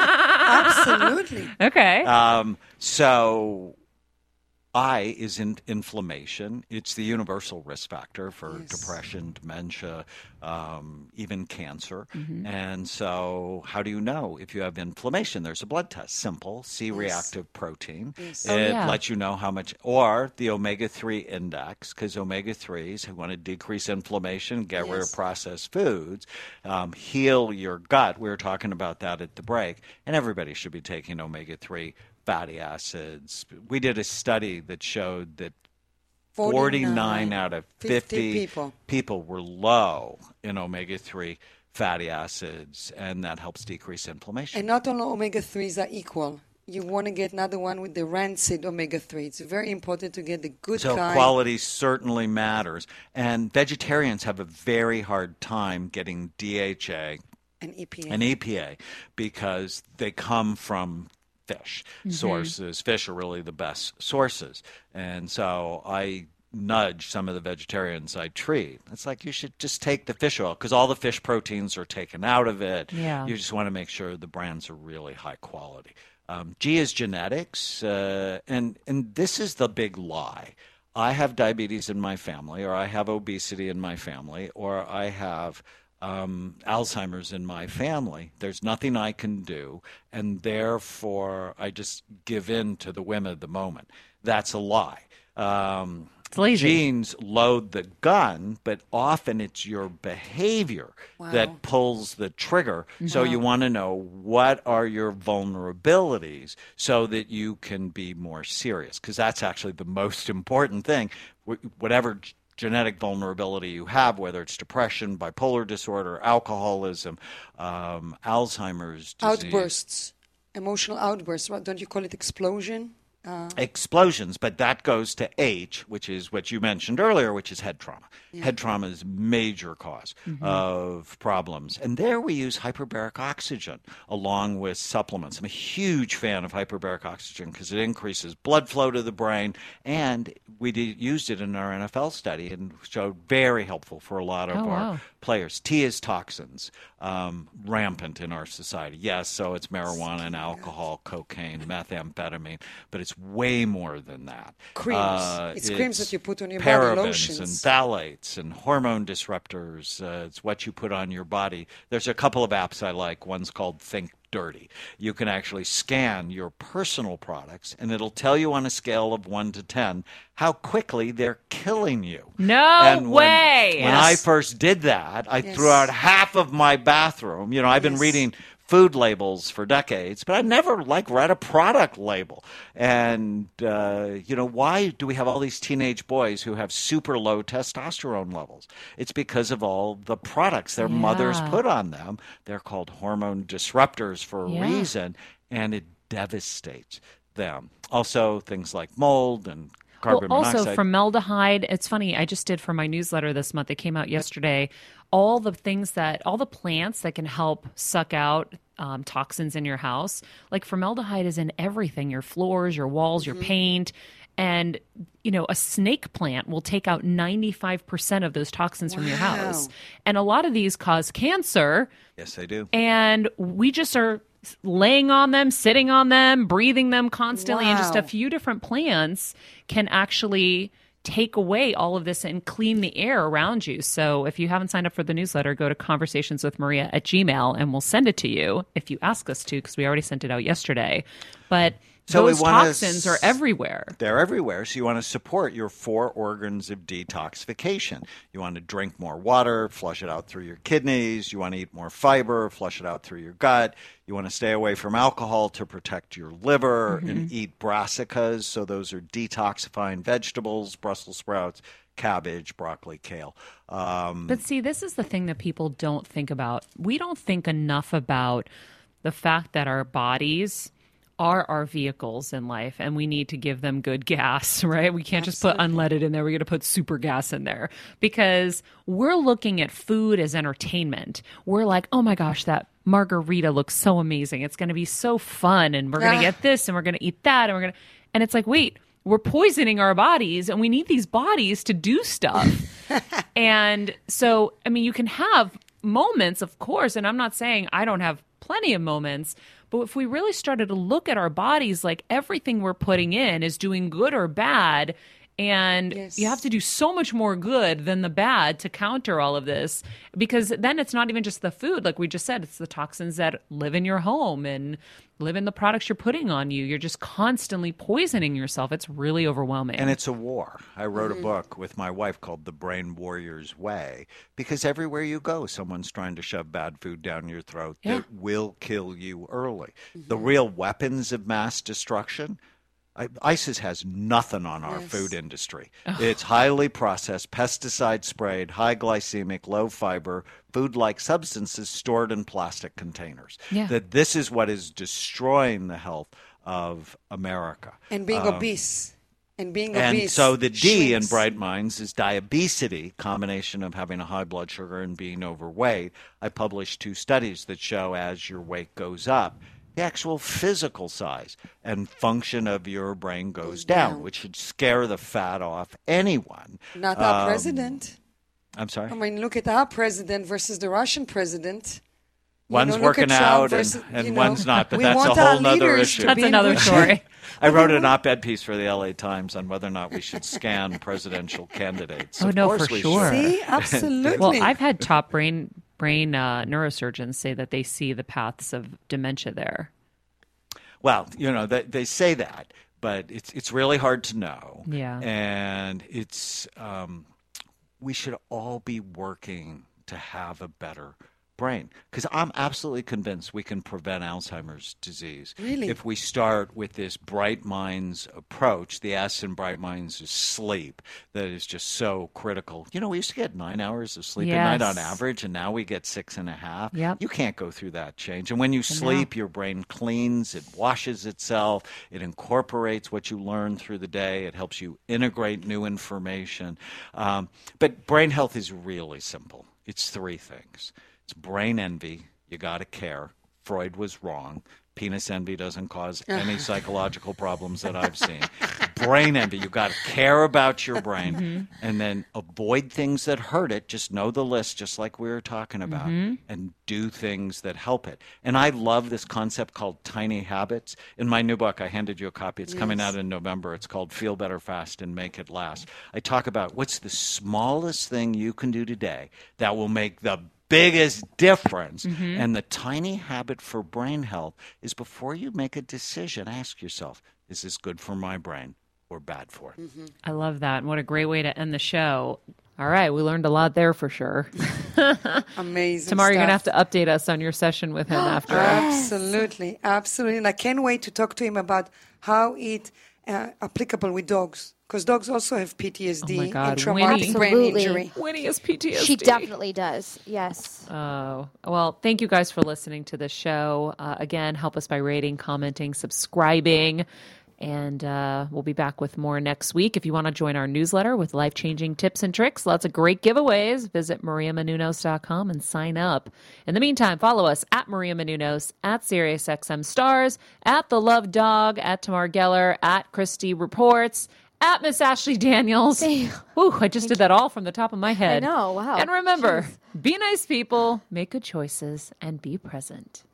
Speaker 5: Absolutely.
Speaker 3: Okay.
Speaker 10: Um, so I is in inflammation. It's the universal risk factor for
Speaker 5: Yes.
Speaker 10: depression, dementia, um, even cancer.
Speaker 3: Mm-hmm.
Speaker 10: And so how do you know if you have inflammation? There's a blood test. Simple. C-reactive protein.
Speaker 5: Yes.
Speaker 3: Oh,
Speaker 10: It
Speaker 3: yeah.
Speaker 10: lets you know how much, or the omega three index, because omega threes want to decrease inflammation, get rid of
Speaker 5: Yes.
Speaker 10: processed foods, um, heal your gut. We were talking about that at the break. And everybody should be taking omega three fatty acids. We did a study that showed that forty-nine out of fifty,
Speaker 5: fifty people.
Speaker 10: people were low in omega three fatty acids, and that helps decrease inflammation.
Speaker 5: And not all omega threes are equal. You want to get another one with the rancid omega three. It's very important to get the good
Speaker 10: So
Speaker 5: kind.
Speaker 10: quality certainly matters. And vegetarians have a very hard time getting D H A
Speaker 5: and E P A.
Speaker 10: and E P A because they come from fish sources. Fish are really the best sources. And so I nudge some of the vegetarians I treat. It's like you should just take the fish oil because all the fish proteins are taken out of it.
Speaker 3: Yeah.
Speaker 10: You just want to make sure the brands are really high quality. Um, G is genetics, uh, and and this is the big lie. I have diabetes in my family, or I have obesity in my family, or I have um, Alzheimer's in my family. There's nothing I can do, and therefore I just give in to the whim of the moment. That's a lie. Um,
Speaker 3: It's lazy.
Speaker 10: Genes load the gun, but often it's your behavior
Speaker 5: Wow.
Speaker 10: that pulls the trigger. So you want to know what are your vulnerabilities so that you can be more serious, because that's actually the most important thing. Wh- Whatever g- genetic vulnerability you have, whether it's depression, bipolar disorder, alcoholism, um, Alzheimer's disease.
Speaker 5: Outbursts, emotional outbursts. What, don't you call it explosion? Uh,
Speaker 10: Explosions, but that goes to H, which is what you mentioned earlier, which is head trauma.
Speaker 5: Yeah.
Speaker 10: Head trauma is a major cause of problems. And there we use hyperbaric oxygen along with supplements. I'm a huge fan of hyperbaric oxygen because it increases blood flow to the brain, and we did, used it in our N F L study and showed very helpful for a lot of
Speaker 3: Oh,
Speaker 10: our
Speaker 3: wow.
Speaker 10: players. T is toxins, um, rampant in our society. Yes, so it's marijuana and alcohol, cocaine, methamphetamine, but it's way more than that.
Speaker 5: Creams.
Speaker 10: Uh,
Speaker 5: It's creams that you put on your body,
Speaker 10: parabens
Speaker 5: lotions.
Speaker 10: and phthalates and hormone disruptors. Uh, it's what you put on your body. There's a couple of apps I like. One's called Think Dirty. You can actually scan your personal products, and it'll tell you on a scale of one to ten how quickly they're killing you.
Speaker 3: No
Speaker 10: and when,
Speaker 3: way.
Speaker 10: When I first did that, I
Speaker 5: Yes.
Speaker 10: threw out half of my bathroom. You know, I've been
Speaker 5: Yes.
Speaker 10: reading food labels for decades, but I never like read a product label. And uh, you know, why do we have all these teenage boys who have super low testosterone levels? It's because of all the products their mothers
Speaker 3: Yeah.
Speaker 10: put on them. They're called hormone disruptors for a
Speaker 3: Yeah.
Speaker 10: reason, and it devastates them. Also, things like mold and
Speaker 3: Well,
Speaker 10: carbon
Speaker 3: also
Speaker 10: monoxide.
Speaker 3: formaldehyde. It's funny. I just did for my newsletter this month. It came out yesterday. All the things that, all the plants that can help suck out um, toxins in your house, like formaldehyde is in everything: your floors, your walls, your paint. And, you know, a snake plant will take out ninety-five percent of those toxins from your house. And a lot of these cause cancer.
Speaker 10: Yes, they do.
Speaker 3: And we just are laying on them, sitting on them, breathing them constantly. And just a
Speaker 5: Wow.
Speaker 3: few different plants can actually take away all of this and clean the air around you. So if you haven't signed up for the newsletter, go to conversationswithmaria at Gmail and we'll send it to you if you ask us to, because we already sent it out yesterday. But
Speaker 10: So we
Speaker 3: those
Speaker 10: wanna
Speaker 3: toxins
Speaker 10: s-
Speaker 3: are everywhere.
Speaker 10: They're everywhere, so you want to support your four organs of detoxification. You want to drink more water, flush it out through your kidneys. You want to eat more fiber, flush it out through your gut. You want to stay away from alcohol to protect your liver and eat brassicas. So those are detoxifying vegetables, Brussels sprouts, cabbage, broccoli, kale. Um,
Speaker 3: But see, this is the thing that people don't think about. We don't think enough about the fact that our bodies are our vehicles in life, and we need to give them good gas, right? We can't just put unleaded in there. We're going to put super gas in there because we're looking at food as entertainment. We're like, oh my gosh, that margarita looks so amazing. It's going to be so fun, and we're going to get this, and we're going to eat that, and we're going to, and it's like, wait, we're poisoning our bodies, and we need these bodies to do stuff. And so, I mean, you can have moments, of course, and I'm not saying I don't have plenty of moments, but if we really started to look at our bodies like everything we're putting in is doing good or bad, and
Speaker 5: Yes.
Speaker 3: you have to do so much more good than the bad to counter all of this, because then it's not even just the food. Like we just said, it's the toxins that live in your home and live in the products you're putting on you. You're just constantly poisoning yourself. It's really overwhelming.
Speaker 10: And it's a war. I wrote a book with my wife called The Brain Warrior's Way, because everywhere you go, someone's trying to shove bad food down your throat
Speaker 3: Yeah.
Speaker 10: that will kill you early. The real weapons of mass destruction, I, ISIS has nothing on our
Speaker 5: Yes.
Speaker 10: food industry. It's highly processed, pesticide sprayed, high glycemic, low fiber, food-like substances stored in plastic containers.
Speaker 3: Yeah.
Speaker 10: That this is what is destroying the health of America.
Speaker 5: And being
Speaker 10: Um,
Speaker 5: obese. And being
Speaker 10: and
Speaker 5: obese.
Speaker 10: so the D in
Speaker 5: shrinks.
Speaker 10: Bright Minds is diabesity, combination of having a high blood sugar and being overweight. I published two studies that show as your weight goes up, the actual physical size and function of your brain goes down,
Speaker 5: down.
Speaker 10: which should scare the fat off anyone.
Speaker 5: Not our
Speaker 10: Um,
Speaker 5: president.
Speaker 10: I'm sorry?
Speaker 5: I mean, look at our president versus the Russian president. You
Speaker 10: One's
Speaker 5: know, look
Speaker 10: working
Speaker 5: at Trump
Speaker 10: out
Speaker 5: versus,
Speaker 10: and, and
Speaker 5: you know,
Speaker 10: one's not, but
Speaker 5: we
Speaker 10: that's a
Speaker 5: want our
Speaker 10: whole other
Speaker 5: leaders
Speaker 10: issue.
Speaker 5: to
Speaker 3: That's
Speaker 5: be in
Speaker 3: another
Speaker 5: good
Speaker 3: story.
Speaker 5: shape.
Speaker 10: I wrote an op-ed piece for the L A Times on whether or not we should scan presidential candidates.
Speaker 3: Oh,
Speaker 10: Of
Speaker 3: no,
Speaker 10: course
Speaker 3: for
Speaker 10: we
Speaker 3: sure.
Speaker 10: should.
Speaker 5: See, absolutely.
Speaker 3: Well, I've had top brain brain uh, neurosurgeons say that they see the paths of dementia there.
Speaker 10: Well, you know, they, they say that, but it's it's really hard to know.
Speaker 3: Yeah.
Speaker 10: And it's um, we should all be working to have a better brain, because I'm absolutely convinced we can prevent Alzheimer's disease.
Speaker 5: Really?
Speaker 10: If we start with this Bright Minds approach. The S in Bright Minds is sleep, that is just so critical. You know, we used to get nine hours of sleep a night on
Speaker 3: Yes.
Speaker 10: average, and now we get six and a half.
Speaker 3: Yep.
Speaker 10: You can't go through that change. And when you sleep, your brain cleans, it washes itself, it incorporates what you learn through the day, it helps you integrate new information. Um, but brain health is really simple. It's three things. It's brain envy. You got to care. Freud was wrong. Penis envy doesn't cause any psychological problems that I've seen. Brain envy. You got to care about your brain,
Speaker 3: Mm-hmm.
Speaker 10: and then avoid things that hurt it. Just know the list, just like we were talking about,
Speaker 3: Mm-hmm.
Speaker 10: and do things that help it. And I love this concept called tiny habits. In my new book, I handed you a copy. It's coming out in November. It's called Feel Better Fast and Make It Last. I talk about what's the smallest thing you can do today that will make the biggest difference.
Speaker 3: Mm-hmm.
Speaker 10: And the tiny habit for brain health is, before you make a decision, ask yourself, is this good for my brain or bad for it?
Speaker 5: Mm-hmm.
Speaker 3: I love that. And what a great way to end the show. All right, we learned a lot there for sure.
Speaker 5: Amazing.
Speaker 3: Tomorrow, you're going to have
Speaker 5: stuff.
Speaker 3: to update us on your session with him after.
Speaker 5: Absolutely, absolutely. And I can't wait to talk to him about how it uh, applicable with dogs, because dogs also have P T S D
Speaker 3: Oh my God,
Speaker 5: and traumatic
Speaker 3: Winnie.
Speaker 5: brain
Speaker 4: Absolutely.
Speaker 5: injury.
Speaker 3: Winnie has P T S D.
Speaker 4: She definitely does. Yes.
Speaker 3: Oh, well, thank you guys for listening to the show. Uh, again, help us by rating, commenting, subscribing. And uh, we'll be back with more next week. If you want to join our newsletter with life-changing tips and tricks, lots of great giveaways, visit maria menounos dot com and sign up. In the meantime, follow us at Maria Menounos, at SiriusXM Stars, at The Love Dog, at Tamar Geller, at Christy Reports, at Miss Ashley Daniels. Ooh, I just did that all from the top of my head.
Speaker 4: know, wow.
Speaker 3: And remember, be nice people, make good choices, and be present.